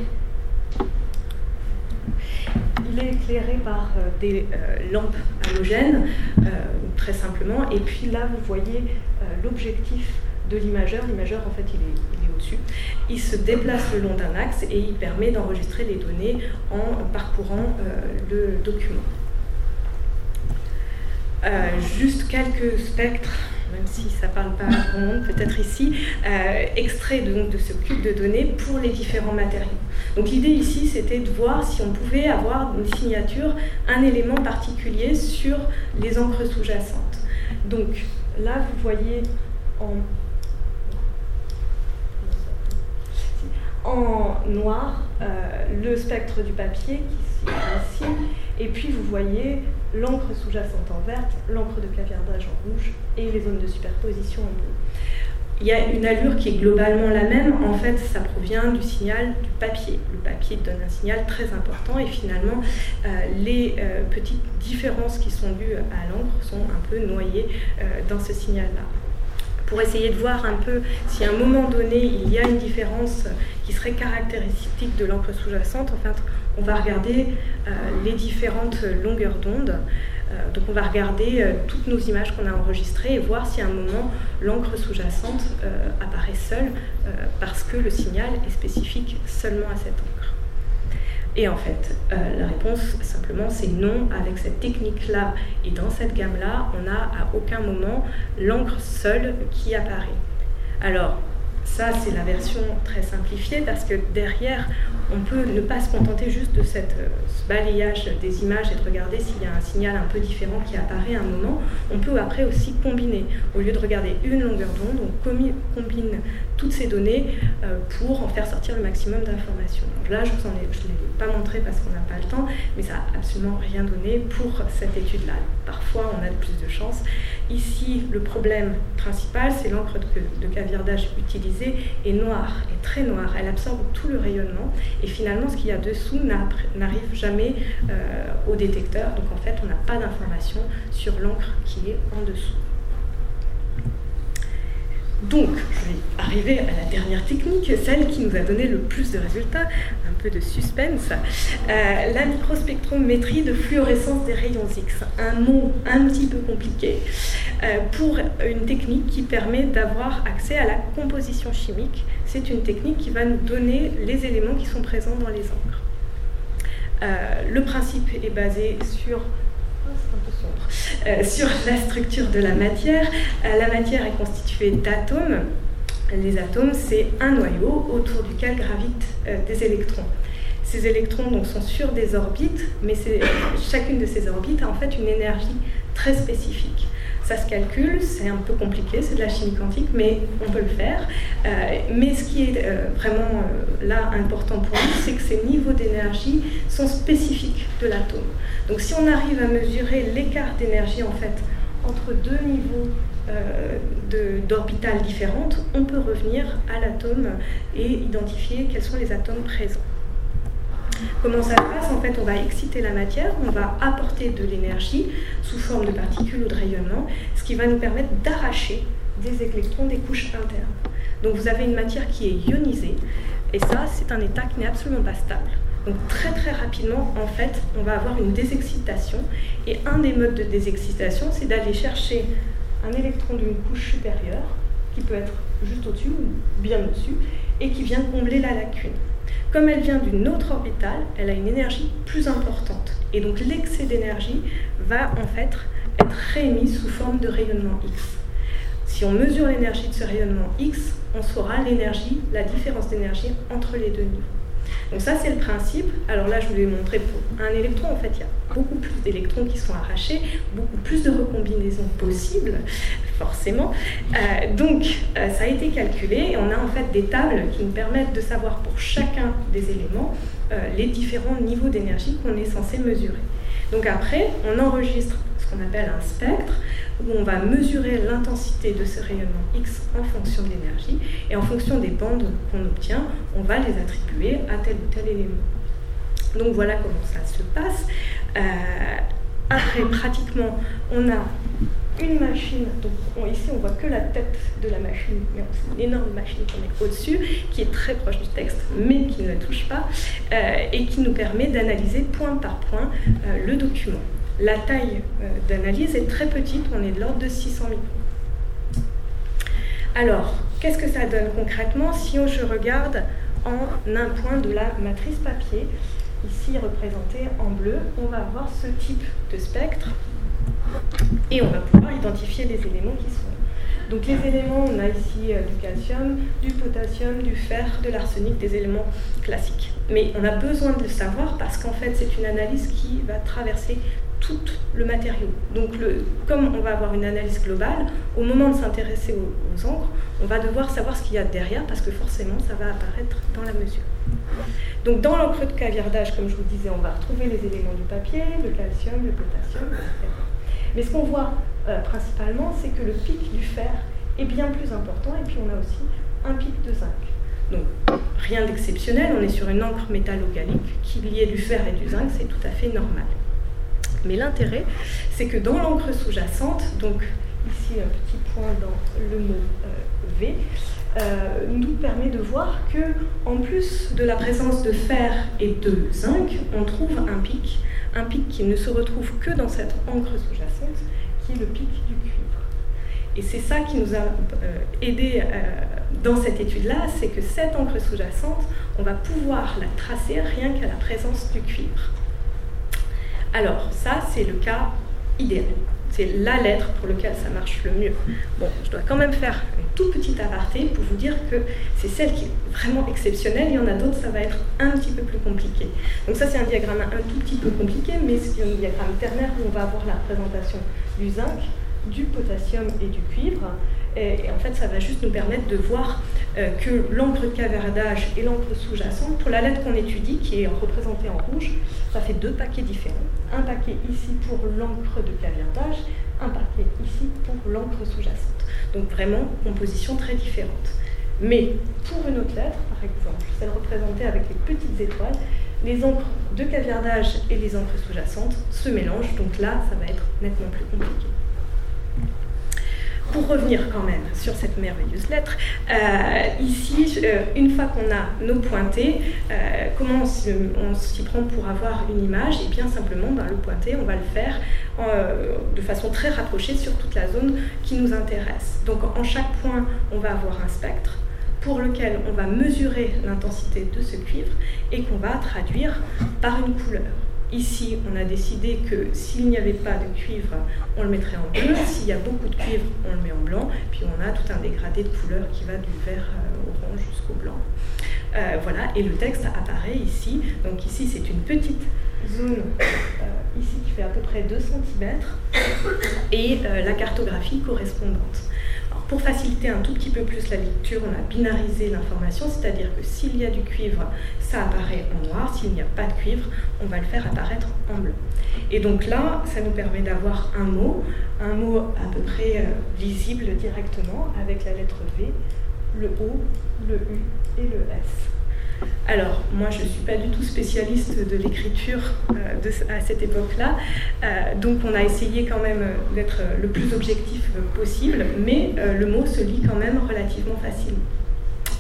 par des lampes halogènes, très simplement, et puis là, vous voyez l'objectif de l'imageur. L'imageur, en fait, il est au-dessus. Il se déplace le long d'un axe et il permet d'enregistrer les données en parcourant le document. Juste quelques spectres, même si ça ne parle pas au monde, peut-être ici, extraits de ce cube de données pour les différents matériaux. Donc l'idée ici, c'était de voir si on pouvait avoir une signature, un élément particulier sur les encres sous-jacentes. Donc là, vous voyez en noir le spectre du papier qui est ici, et puis vous voyez l'encre sous-jacente en verte, l'encre de caviardage en rouge et les zones de superposition en bleu. Il y a une allure qui est globalement la même. En fait, ça provient du signal du papier. Le papier donne un signal très important et finalement, les petites différences qui sont dues à l'encre sont un peu noyées dans ce signal-là. Pour essayer de voir un peu si à un moment donné, il y a une différence qui serait caractéristique de l'encre sous-jacente, en fait, on va regarder les différentes longueurs d'onde. Donc on va regarder toutes nos images qu'on a enregistrées et voir si à un moment l'encre sous-jacente apparaît seule parce que le signal est spécifique seulement à cette encre. Et en fait, la réponse simplement c'est non. Avec cette technique-là et dans cette gamme-là, on n'a à aucun moment l'encre seule qui apparaît. Alors, ça, c'est la version très simplifiée parce que derrière, on peut ne pas se contenter juste de ce balayage des images et de regarder s'il y a un signal un peu différent qui apparaît à un moment. On peut après aussi combiner. Au lieu de regarder une longueur d'onde, on combine toutes ces données pour en faire sortir le maximum d'informations. Donc là, je ne l'ai pas montré parce qu'on n'a pas le temps, mais ça n'a absolument rien donné pour cette étude-là. Parfois, on a plus de chance. Ici, le problème principal, c'est l'encre de caviardage utilisée est noire, est très noire. Elle absorbe tout le rayonnement et finalement, ce qu'il y a dessous n'arrive jamais au détecteur. Donc en fait, on n'a pas d'information sur l'encre qui est en dessous. Donc, je vais arriver à la dernière technique, celle qui nous a donné le plus de résultats, un peu de suspense, la microspectrométrie de fluorescence des rayons X. Un mot un petit peu compliqué pour une technique qui permet d'avoir accès à la composition chimique. C'est une technique qui va nous donner les éléments qui sont présents dans les encres. Le principe est basé sur la structure de la matière. La matière est constituée d'atomes. Les atomes, c'est un noyau autour duquel gravitent des électrons. Ces électrons donc, sont sur des orbites, mais chacune de ces orbites a en fait une énergie très spécifique. Ça se calcule, c'est un peu compliqué, c'est de la chimie quantique, mais on peut le faire. Mais ce qui est vraiment là important pour nous, c'est que ces niveaux d'énergie sont spécifiques de l'atome. Donc si on arrive à mesurer l'écart d'énergie en fait entre deux niveaux d'orbitales différentes, on peut revenir à l'atome et identifier quels sont les atomes présents. Comment ça se passe? En fait, on va exciter la matière, on va apporter de l'énergie sous forme de particules ou de rayonnement, ce qui va nous permettre d'arracher des électrons des couches internes. Donc vous avez une matière qui est ionisée, et ça, c'est un état qui n'est absolument pas stable. Donc très très rapidement, en fait, on va avoir une désexcitation. Et un des modes de désexcitation, c'est d'aller chercher un électron d'une couche supérieure, qui peut être juste au-dessus ou bien au-dessus, et qui vient combler la lacune. Comme elle vient d'une autre orbitale, elle a une énergie plus importante. Et donc l'excès d'énergie va en fait être réémis sous forme de rayonnement X. Si on mesure l'énergie de ce rayonnement X, on saura l'énergie, la différence d'énergie entre les deux niveaux. Donc ça, c'est le principe. Alors là, je vous l'ai montré pour un électron. En fait, il y a beaucoup plus d'électrons qui sont arrachés, beaucoup plus de recombinaisons possibles, forcément. Donc, ça a été calculé et on a en fait des tables qui nous permettent de savoir pour chacun des éléments les différents niveaux d'énergie qu'on est censé mesurer. Donc après, on enregistre ce qu'on appelle un spectre, où on va mesurer l'intensité de ce rayonnement X en fonction de l'énergie, et en fonction des bandes qu'on obtient, on va les attribuer à tel ou tel élément. Donc voilà comment ça se passe. Après, pratiquement, on a une machine, donc ici on voit que la tête de la machine, mais c'est une énorme machine qu'on met au-dessus, qui est très proche du texte, mais qui ne la touche pas, et qui nous permet d'analyser point par point le document. La taille d'analyse est très petite, on est de l'ordre de 600 microns. Alors, qu'est-ce que ça donne concrètement si je regarde en un point de la matrice papier, ici représenté en bleu, on va avoir ce type de spectre et on va pouvoir identifier les éléments qui sont là. Donc les éléments, on a ici du calcium, du potassium, du fer, de l'arsenic, des éléments classiques. Mais on a besoin de le savoir parce qu'en fait c'est une analyse qui va traverser tout le matériau. Donc comme on va avoir une analyse globale, au moment de s'intéresser aux encres, on va devoir savoir ce qu'il y a derrière parce que forcément ça va apparaître dans la mesure. Donc dans l'encre de caviardage, comme je vous disais, on va retrouver les éléments du papier, le calcium, le potassium, etc. Mais ce qu'on voit principalement, c'est que le pic du fer est bien plus important et puis on a aussi un pic de zinc. Donc rien d'exceptionnel, on est sur une encre métallo-gallique, qu'il y ait du fer et du zinc, c'est tout à fait normal. Mais l'intérêt, c'est que dans l'encre sous-jacente, donc ici un petit point dans le mot V, nous permet de voir que, en plus de la présence de fer et de zinc, on trouve un pic qui ne se retrouve que dans cette encre sous-jacente, qui est le pic du cuivre. Et c'est ça qui nous a aidé dans cette étude-là, c'est que cette encre sous-jacente, on va pouvoir la tracer rien qu'à la présence du cuivre. Alors, ça, c'est le cas idéal. C'est la lettre pour laquelle ça marche le mieux. Bon, je dois quand même faire une toute petite aparté pour vous dire que c'est celle qui est vraiment exceptionnelle. Il y en a d'autres, ça va être un petit peu plus compliqué. Donc ça, c'est un diagramme un tout petit peu compliqué, mais c'est un diagramme ternaire où on va avoir la représentation du zinc, du potassium et du cuivre. Et en fait, ça va juste nous permettre de voir que l'encre de caviardage et l'encre sous-jacente, pour la lettre qu'on étudie, qui est représentée en rouge, ça fait deux paquets différents. Un paquet ici pour l'encre de caviardage, un paquet ici pour l'encre sous-jacente. Donc vraiment, composition très différente. Mais pour une autre lettre, par exemple, celle représentée avec les petites étoiles, les encres de caviardage et les encres sous-jacentes se mélangent. Donc là, ça va être nettement plus compliqué. Pour revenir quand même sur cette merveilleuse lettre, ici, une fois qu'on a nos pointés, comment on s'y prend pour avoir une image? Et bien simplement, le pointé, on va le faire de façon très rapprochée sur toute la zone qui nous intéresse. Donc en chaque point, on va avoir un spectre pour lequel on va mesurer l'intensité de ce cuivre et qu'on va traduire par une couleur. Ici, on a décidé que s'il n'y avait pas de cuivre, on le mettrait en bleu. S'il y a beaucoup de cuivre, on le met en blanc. Puis on a tout un dégradé de couleurs qui va du vert orange jusqu'au blanc. Voilà, et le texte apparaît ici. Donc ici, c'est une petite zone ici qui fait à peu près 2 cm et la cartographie correspondante. Alors, pour faciliter un tout petit peu plus la lecture, on a binarisé l'information, c'est-à-dire que s'il y a du cuivre, ça apparaît en noir. S'il n'y a pas de cuivre, on va le faire apparaître en blanc. Et donc là, ça nous permet d'avoir un mot à peu près lisible directement avec la lettre V, le O, le U et le S. Alors, moi, je ne suis pas du tout spécialiste de l'écriture à cette époque-là, donc on a essayé quand même d'être le plus objectif possible, mais le mot se lit quand même relativement facilement.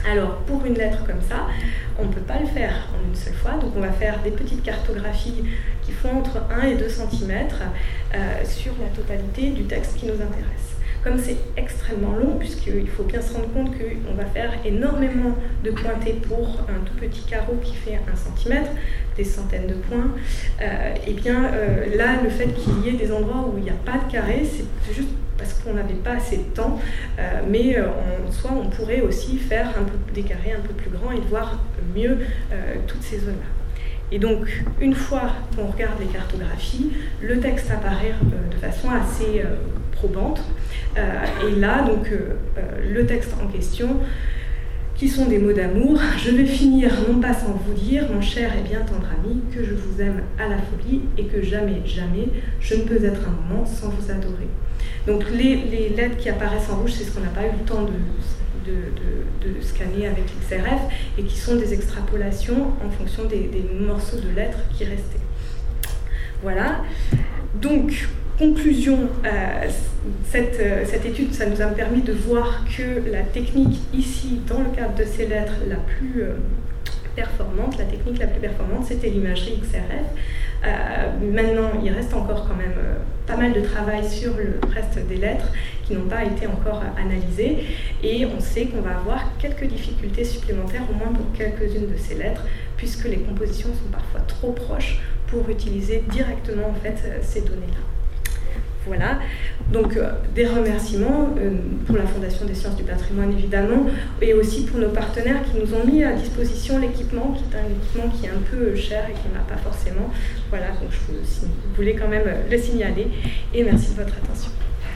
Alors, pour une lettre comme ça, on ne peut pas le faire en une seule fois, donc on va faire des petites cartographies qui font entre 1 et 2 cm sur la totalité du texte qui nous intéresse. Comme c'est extrêmement long, puisqu'il faut bien se rendre compte qu'on va faire énormément de pointés pour un tout petit carreau qui fait 1 cm, des centaines de points, et bien là, le fait qu'il y ait des endroits où il n'y a pas de carré, c'est juste parce qu'on n'avait pas assez de temps, mais soit on pourrait aussi faire des carrés un peu plus grands et voir mieux toutes ces zones-là. Et donc, une fois qu'on regarde les cartographies, le texte apparaît de façon assez probante. Et là, donc, le texte en question, qui sont des mots d'amour. Je vais finir, non pas sans vous dire, mon cher et bien tendre ami, que je vous aime à la folie et que jamais, jamais, je ne peux être un moment sans vous adorer. Donc, les lettres qui apparaissent en rouge, c'est ce qu'on n'a pas eu le temps de scanner avec l'XRF et qui sont des extrapolations en fonction des morceaux de lettres qui restaient. Voilà. Donc, conclusion, cette étude, ça nous a permis de voir que la technique ici, dans le cadre de ces lettres, la plus performante, la technique la plus performante, c'était l'imagerie XRF. Maintenant, il reste encore quand même pas mal de travail sur le reste des lettres qui n'ont pas été encore analysées, et on sait qu'on va avoir quelques difficultés supplémentaires, au moins pour quelques-unes de ces lettres, puisque les compositions sont parfois trop proches pour utiliser directement en fait ces données-là. Voilà, donc des remerciements pour la Fondation des sciences du patrimoine évidemment, et aussi pour nos partenaires qui nous ont mis à disposition l'équipement, qui est un équipement qui est un peu cher et qu'on n'a pas forcément. Voilà, donc je voulais quand même le signaler, et merci de votre attention.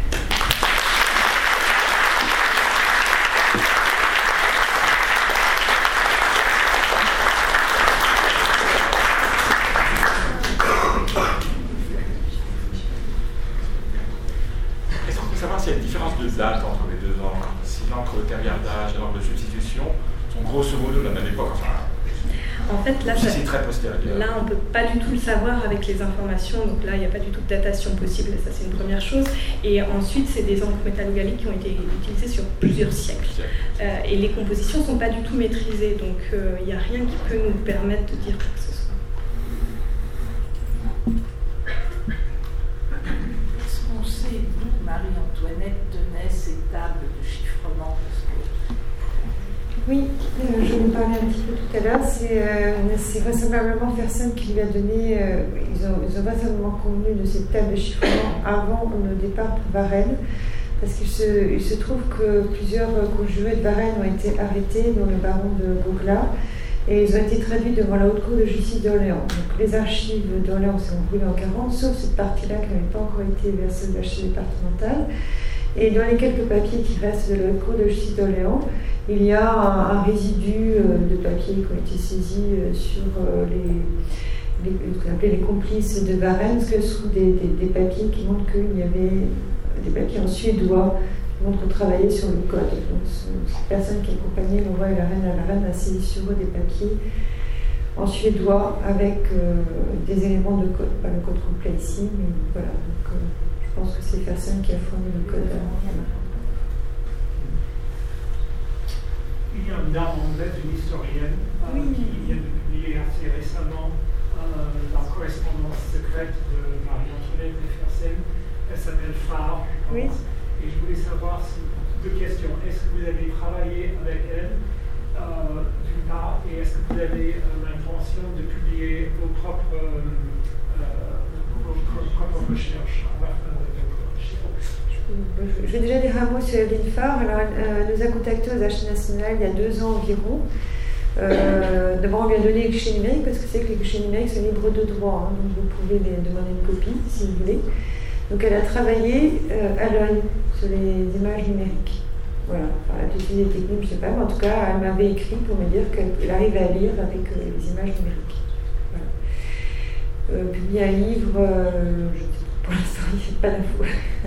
Date entre les deux ordres. Si l'encre de caviardage et l'encre de substitution sont grosso modo de la même époque. En fait, là, c'est très postérieur. Là, on ne peut pas du tout le savoir avec les informations, donc là, il n'y a pas du tout de datation possible, ça c'est une première chose. Et ensuite, c'est des encres métallogalliques qui ont été utilisées sur plusieurs siècles. Et les compositions ne sont pas du tout maîtrisées, donc il n'y a rien qui peut nous permettre de dire quoi que ce soit. Est-ce qu'on sait d'où Marie-Antoinette tenait ces tables de chiffrement? Oui, je vous parlais un petit peu tout à l'heure. C'est vraisemblablement Fersen qui lui a donné. Ils ont vraisemblablement convenu de cette table de chiffrement avant le départ pour Varennes, parce qu'il se trouve que plusieurs conjurés de Varennes ont été arrêtés, dont le baron de Gouglas, et ils ont été traduits devant la haute cour de justice d'Orléans. Donc les archives d'Orléans sont brûlées en 40, sauf cette partie-là qui n'avait pas encore été versée aux archives départementales. Et dans les quelques papiers qui restent de la haute cour de justice d'Orléans, il y a un résidu de papiers qui ont été saisis sur les complices de Varennes, parce que ce sont des papiers qui montrent qu'il y avait des papiers en suédois qui montrent qu'on travaillait sur le code. Donc, cette personne qui accompagnait le roi et la reine à Varennes a saisi sur eux des papiers en suédois avec des éléments de code, pas le code complet ici, mais voilà. Donc, je pense que c'est personne qui a fourni le code. Il y a une dame anglaise, une historienne, qui vient de publier assez récemment la correspondance secrète de Marie-Antoinette et Fersen. Elle s'appelle Farr, je pense. Et je voulais savoir deux questions. Est-ce que vous avez travaillé avec elle, d'une part, et est-ce que vous avez l'intention de publier vos propres recherches à la fin de votre recherche? Je vais déjà dire un mot sur Evelyne Farr. Alors, elle nous a contactés aux Archives nationales il y a 2 ans environ. D'abord, on lui a donné les guichets numériques, parce que c'est que les guichets numériques sont libres de droit, hein, donc vous pouvez les demander une copie si vous voulez. Donc, elle a travaillé à l'œil sur les images numériques. Voilà, enfin, elle a utilisé des techniques, je ne sais pas, mais en tout cas, elle m'avait écrit pour me dire qu'elle arrivait à lire avec les images numériques. Voilà. Publier un livre, je ne sais pas, pour l'instant, il n'y a pas d'infos.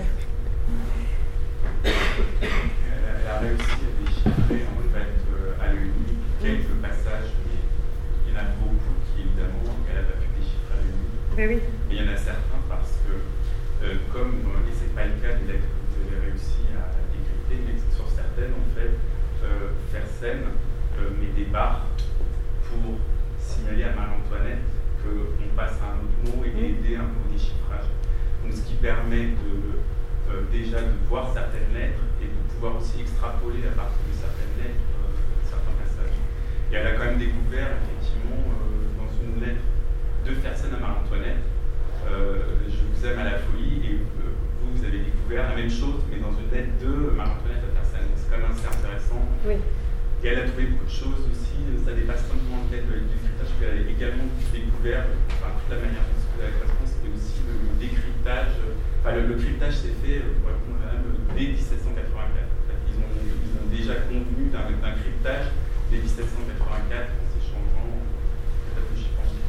Elle a réussi à déchiffrer en fait à l'œil nu quelques passages, mais il y en a beaucoup qui évidemment elle n'a pas pu déchiffrer à l'œil nu. Mais oui. Mais il y en a certains parce que comme et c'est pas le cas des lettres que vous avez réussi à décrypter, mais sur certaines en fait Fersen met des barres pour signaler à Marie-Antoinette qu'on passe à un autre mot et aider un peu au déchiffrage. Donc ce qui permet déjà de voir certaines lettres et de pouvoir aussi extrapoler à partir de certaines lettres certains passages. Et elle a quand même découvert effectivement dans une lettre de Fersen à Marie-Antoinette, je vous aime à la folie, et vous avez découvert la même chose mais dans une lettre de Marie-Antoinette à Fersen. C'est quand même assez intéressant. Oui. Et elle a trouvé beaucoup de choses aussi, ça dépasse simplement peut-être le décryptage, parce qu'elle a également découvert, enfin toute la manière dont la correspondance, c'était aussi le décryptage. Enfin, le cryptage s'est fait pour répondre à dès 1784. En fait, ils ont déjà convenu d'un cryptage dès 1784 en s'échangeant la bougie pensée.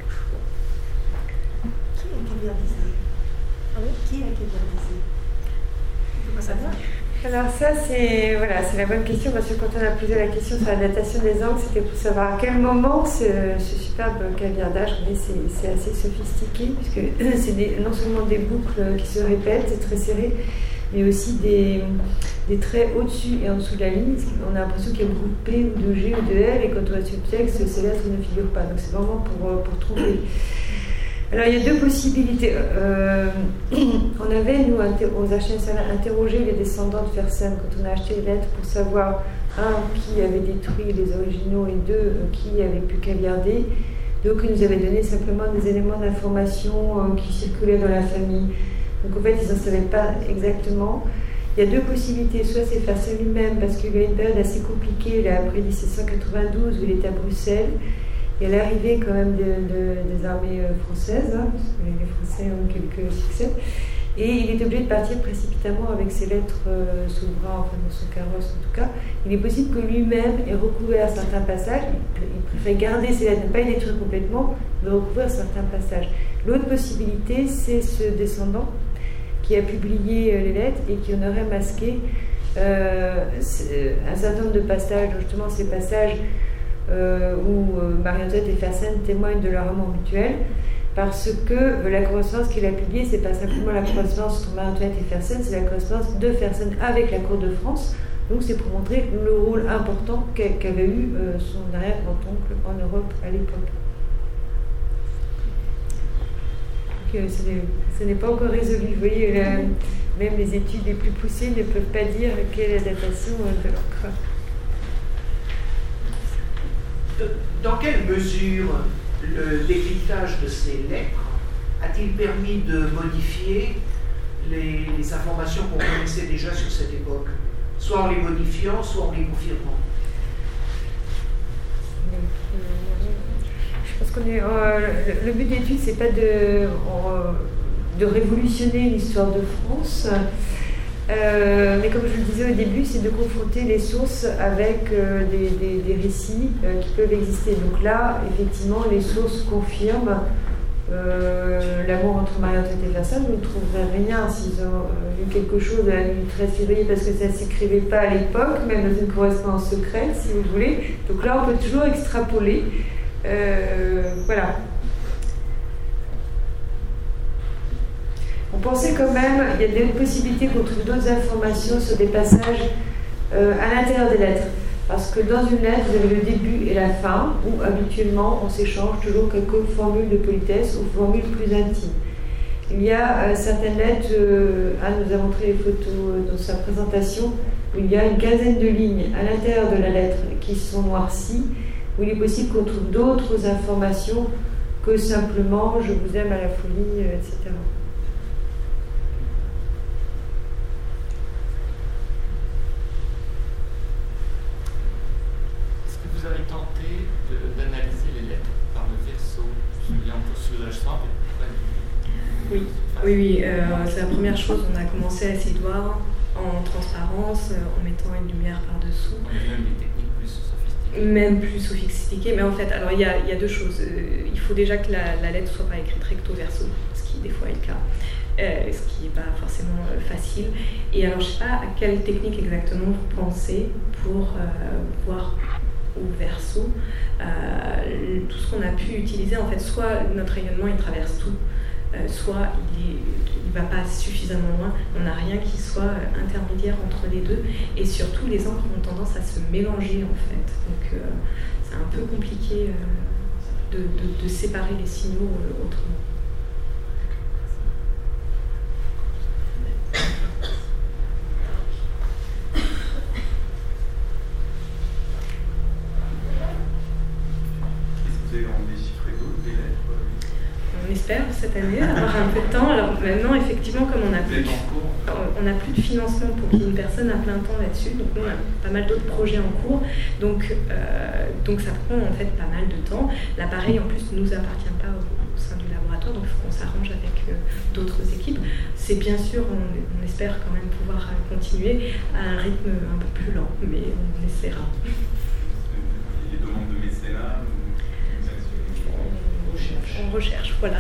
Qui a caviardisé? Ah oui, qui a caviardisé? Comment ça va? Alors ça, c'est la bonne question, parce que quand on a posé la question sur la datation des angles, c'était pour savoir à quel moment ce superbe caviardage, mais c'est assez sophistiqué, puisque c'est non seulement des boucles qui se répètent, c'est très serré, mais aussi des traits au-dessus et en dessous de la ligne. On a l'impression qu'il y a beaucoup de P ou de G ou de L, et quand on va sur le texte, ces lettres ne figurent pas. Donc c'est vraiment pour trouver. Alors il y a deux possibilités. On avait, nous, aux archives nationales, interrogé les descendants de Fersen quand on a acheté les lettres pour savoir, un, qui avait détruit les originaux, et deux, qui avait pu caviarder. Donc ils nous avaient donné simplement des éléments d'information qui circulaient dans la famille. Donc en fait, ils n'en savaient pas exactement. Il y a deux possibilités. Soit c'est Fersen lui-même, parce qu'il y a eu une période assez compliquée, là, après 1792, où il était à Bruxelles. Et à l'arrivée quand même des armées françaises, parce que les Français ont quelques succès, et il est obligé de partir précipitamment avec ses lettres sous le bras, enfin dans son carrosse en tout cas. Il est possible que lui-même ait recouvert certains passages, il préfère garder ses lettres, ne pas les détruire complètement, mais recouvrir certains passages. L'autre possibilité, c'est ce descendant qui a publié les lettres et qui en aurait masqué un certain nombre de passages, justement ces passages où Marie-Antoinette et Fersen témoignent de leur amour mutuel, parce que la correspondance qu'il a publiée, c'est pas simplement la correspondance entre Marie-Antoinette et Fersen, c'est la correspondance de Fersen avec la cour de France. Donc c'est pour montrer le rôle important qu'avait eu son arrière-grand-oncle en Europe à l'époque. Donc ce n'est pas encore résolu. Vous voyez, même les études les plus poussées ne peuvent pas dire quelle est la datation de l'encre. Dans quelle mesure le décryptage de ces lettres a-t-il permis de modifier les informations qu'on connaissait déjà sur cette époque, soit en les modifiant, soit en les confirmant? Je pense qu'on est. Le but de l'étude, c'est pas de révolutionner l'histoire de France. Mais comme je le disais au début, c'est de confronter les sources avec des récits qui peuvent exister. Donc là, effectivement, les sources confirment l'amour entre Marie-Antoinette et Fersen. Vous ne trouverez rien s'ils ont lu quelque chose de la nuit du 13 février, parce que ça ne s'écrivait pas à l'époque, même dans une correspondance secrète, si vous voulez. Donc là, on peut toujours extrapoler. Voilà. On pensait quand même, il y a des possibilités qu'on trouve d'autres informations sur des passages à l'intérieur des lettres. Parce que dans une lettre, vous avez le début et la fin, où habituellement on s'échange toujours quelques formules de politesse ou formules plus intimes. Il y a certaines lettres, Anne nous a montré les photos dans sa présentation, où il y a une quinzaine de lignes à l'intérieur de la lettre qui sont noircies, où il est possible qu'on trouve d'autres informations que simplement « je vous aime à la folie », etc. Vous avez tenté d'analyser les lettres par le verso. Il y a un peu sur la chambre. Oui. C'est la première chose. On a commencé à essayer de voir en transparence, en mettant une lumière par-dessous. On a même des techniques plus sophistiquées. Même plus sophistiquées. Mais en fait, alors il y a deux choses. Il faut déjà que la lettre ne soit pas écrite recto verso, ce qui des fois est le cas. Ce qui n'est pas forcément facile. Et alors, je ne sais pas à quelle technique exactement vous pensez pour voir au verso, tout ce qu'on a pu utiliser, en fait, soit notre rayonnement il traverse tout, soit il ne va pas suffisamment loin, on n'a rien qui soit intermédiaire entre les deux, et surtout les encres ont tendance à se mélanger en fait, donc c'est un peu compliqué de séparer les signaux autrement. On espère cette année avoir un peu de temps. Alors maintenant, effectivement, comme on n'a plus de financement pour qu'il y ait une personne à plein temps là-dessus, donc nous, on a pas mal d'autres projets en cours, donc ça prend en fait pas mal de temps. L'appareil, en plus, ne nous appartient pas au sein du laboratoire, donc il faut qu'on s'arrange avec d'autres équipes. C'est bien sûr, on espère quand même pouvoir continuer à un rythme un peu plus lent, mais on essaiera. Les demandes de mécénat On recherche, voilà.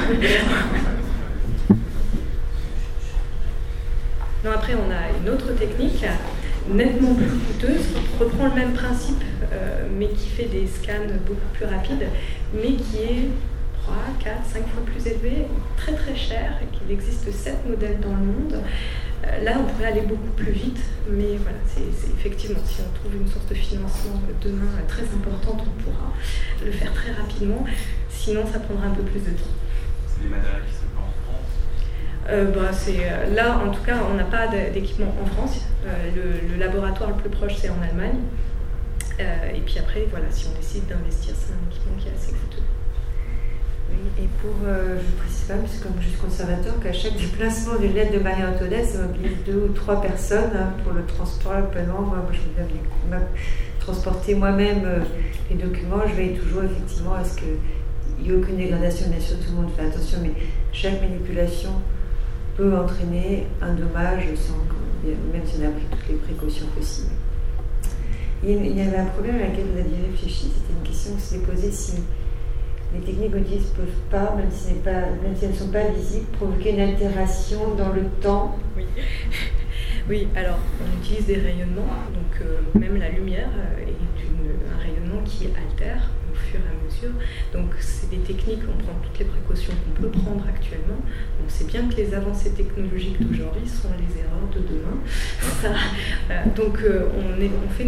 Non, après, on a une autre technique, nettement plus coûteuse, qui reprend le même principe, mais qui fait des scans beaucoup plus rapides, mais qui est 3, 4, 5 fois plus élevé, très très cher, et qu'il existe 7 modèles dans le monde. Là, on pourrait aller beaucoup plus vite, mais voilà, c'est effectivement, si on trouve une source de financement demain très importante, on pourra le faire très rapidement. Sinon, ça prendra un peu plus de temps. C'est des matériels qui sont pas en France là, en tout cas, on n'a pas d'équipement en France. Le laboratoire le plus proche, c'est en Allemagne. Et puis après, voilà, si on décide d'investir, c'est un équipement qui est assez coûteux. Oui, et pour, je précise pas, parce que comme je suis conservateur, qu'à chaque déplacement d'une lettre de Marie-Antoinette, ça mobilise 2 ou 3 personnes pour le transport, le paiement. Moi, je vais transporter moi-même les documents. Je veille toujours effectivement à ce qu'il n'y ait aucune dégradation. Bien sûr, tout le monde fait attention, mais chaque manipulation peut entraîner un dommage, même si on a pris toutes les précautions possibles. Il y avait un problème à laquelle vous aviez réfléchi, c'était une question qui s'est posée si les techniques ne peuvent pas, même si elles ne sont pas visibles, provoquer une altération dans le temps. Oui. Oui, alors on utilise des rayonnements, donc même la lumière est un rayonnement qui altère au fur et à mesure. Donc c'est des techniques, on prend toutes les précautions qu'on peut prendre actuellement. On sait bien que les avancées technologiques d'aujourd'hui sont les erreurs de demain. Donc on fait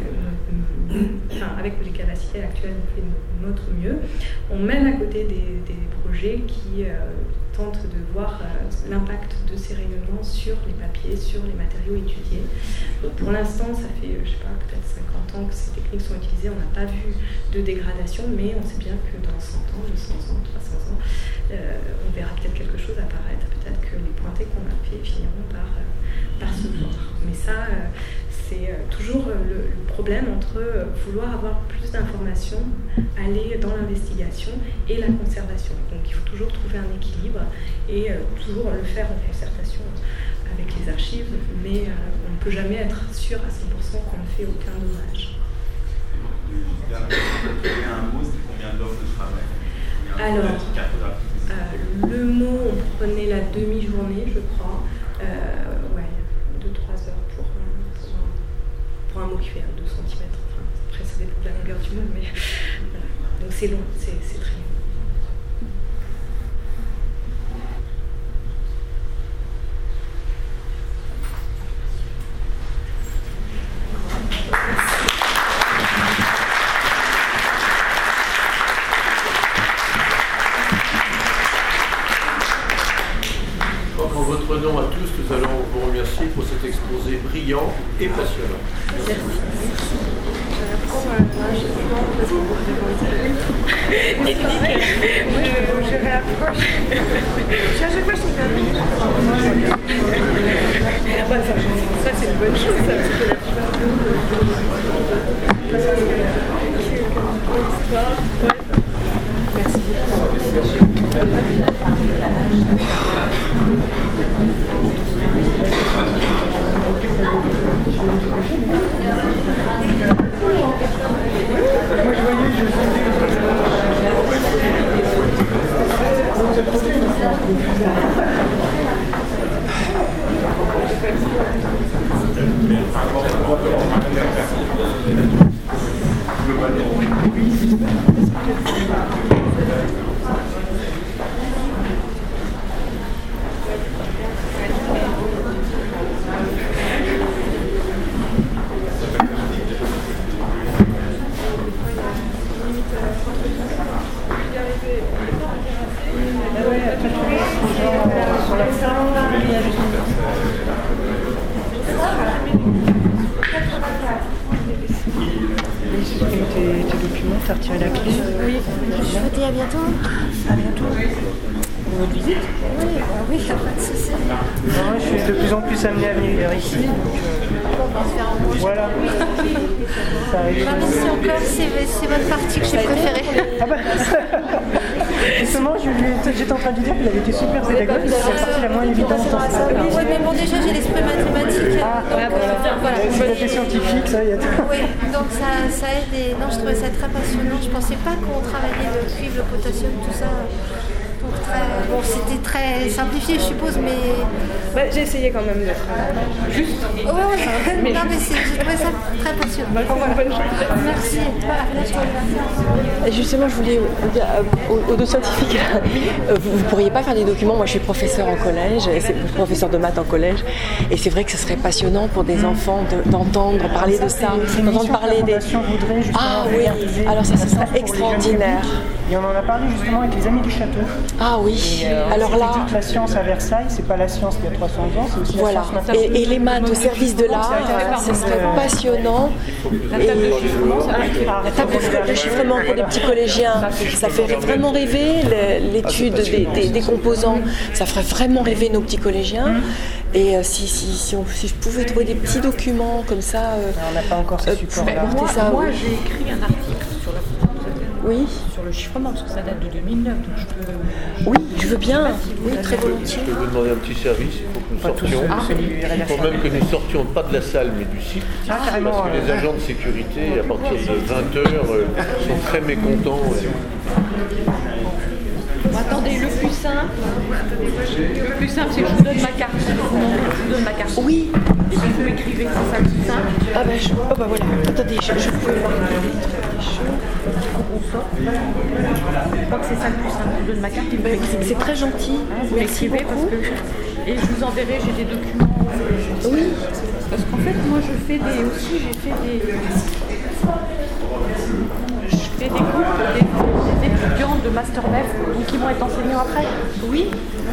avec les capacités actuelles, on fait notre mieux. On mène à côté des projets qui tentent de voir l'impact de ces rayonnements sur les papiers, sur les matériaux étudiés. Donc pour l'instant, ça fait, peut-être 50 ans que ces techniques sont utilisées, on n'a pas vu de dégradation, mais on sait bien que dans 100 ans, 200 ans, 300 ans, on verra peut-être quelque chose apparaître, peut-être que les pointées qu'on a fait finiront par se voir. Mais ça, c'est toujours le problème entre vouloir avoir plus d'informations, aller dans l'investigation et la conservation. Donc il faut toujours trouver un équilibre et toujours le faire en concertation avec les archives, mais on ne peut jamais être sûr à 100% qu'on ne fait aucun dommage. Un mot, c'est combien d'heures de travail? Alors, le mot, on prenait la demi-journée, je crois. 2-3 heures pour un mot qui fait 2 cm. Enfin, après, ça dépend de la longueur du mot, mais voilà. Donc c'est long, c'est très long. En votre nom à tous, nous allons vous remercier pour cet exposé brillant et passionnant. Merci. Je réapproche. À chaque fois, je suis permis. Ça, c'est une bonne chose, ça. Merci Tes documents, t'as retiré la clé? Oui. Je vous dis à bientôt. À bientôt. Pour votre visite? Oui, oui, il n'y a pas de souci. Je suis de plus en plus amené à venir vers ici. Donc, voilà. Ça arrive. Même si encore, c'est votre partie que j'ai préférée. Ah bah justement, j'étais en train de lui dire qu'il avait été super pédagogue, c'est la partie la moins évidente. Oui, mais bon, déjà j'ai l'esprit mathématique. Voilà. C'est la scientifique, ça y est. Oui, donc ça aide. Et non, je trouvais ça très passionnant. Je pensais pas qu'on travaillait le cuivre, le potassium, tout ça. Bon, c'était très simplifié, je suppose, mais... J'ai essayé quand même d'être juste. Oui, non, mais j'ai trouvé ça très passionnant. Merci. Et justement, je voulais dire aux deux scientifiques, vous ne pourriez pas faire des documents. Moi, je suis professeure en collège, professeure de maths en collège, et c'est vrai que ce serait passionnant pour des enfants d'entendre parler de ça, d'entendre parler des... Ah oui, alors ça serait extraordinaire. Et on en a parlé justement avec les Amis du Château. Ah oui, alors là... La science à Versailles, c'est pas la science d'il y a 300 ans, c'est aussi voilà. La science maintenant. Et les maths au service de l'art, ce serait passionnant. La table de chiffrement, la table de chiffrement pour des petits collégiens, ça fait vraiment rêver l'étude des composants, ça ferait vraiment rêver nos petits collégiens. Et si je pouvais trouver des petits documents comme ça, on n'a pas encore ce support-là. Moi, j'ai écrit un article sur la sur le chiffrement, parce que ça date de 2009, donc je peux... Oui, je veux bien, oui, très volontiers. Je peux vous demander un petit service, il faut que nous sortions. Il faut même que nous sortions pas de la salle, mais du site. Parce que les agents de sécurité, à partir de 20h, sont très mécontents. Attendez, le plus simple, c'est que je vous donne ma carte. Je vous donne ma carte. Oui. Et puis vous écrivez, c'est ça le plus simple. Ah bah voilà. Attendez, je peux voir des choses. Je crois que c'est ça le plus simple. Je vous donne ma carte et vous écrivez. C'est très gentil. Vous l'écrivez parce que... Et je vous enverrai, j'ai des documents. Oui. Parce qu'en fait, moi, j'ai fait des groupes, des étudiants de Master MEF, qui vont être enseignants après. Oui.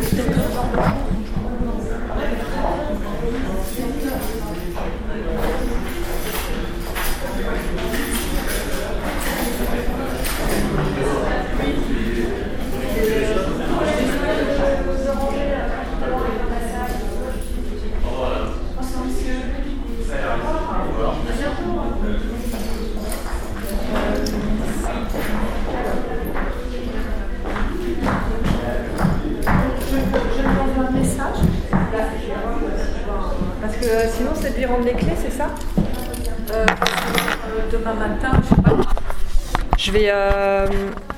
Parce que sinon, c'est de lui rendre les clés, c'est ça? Demain matin, je sais pas. Je vais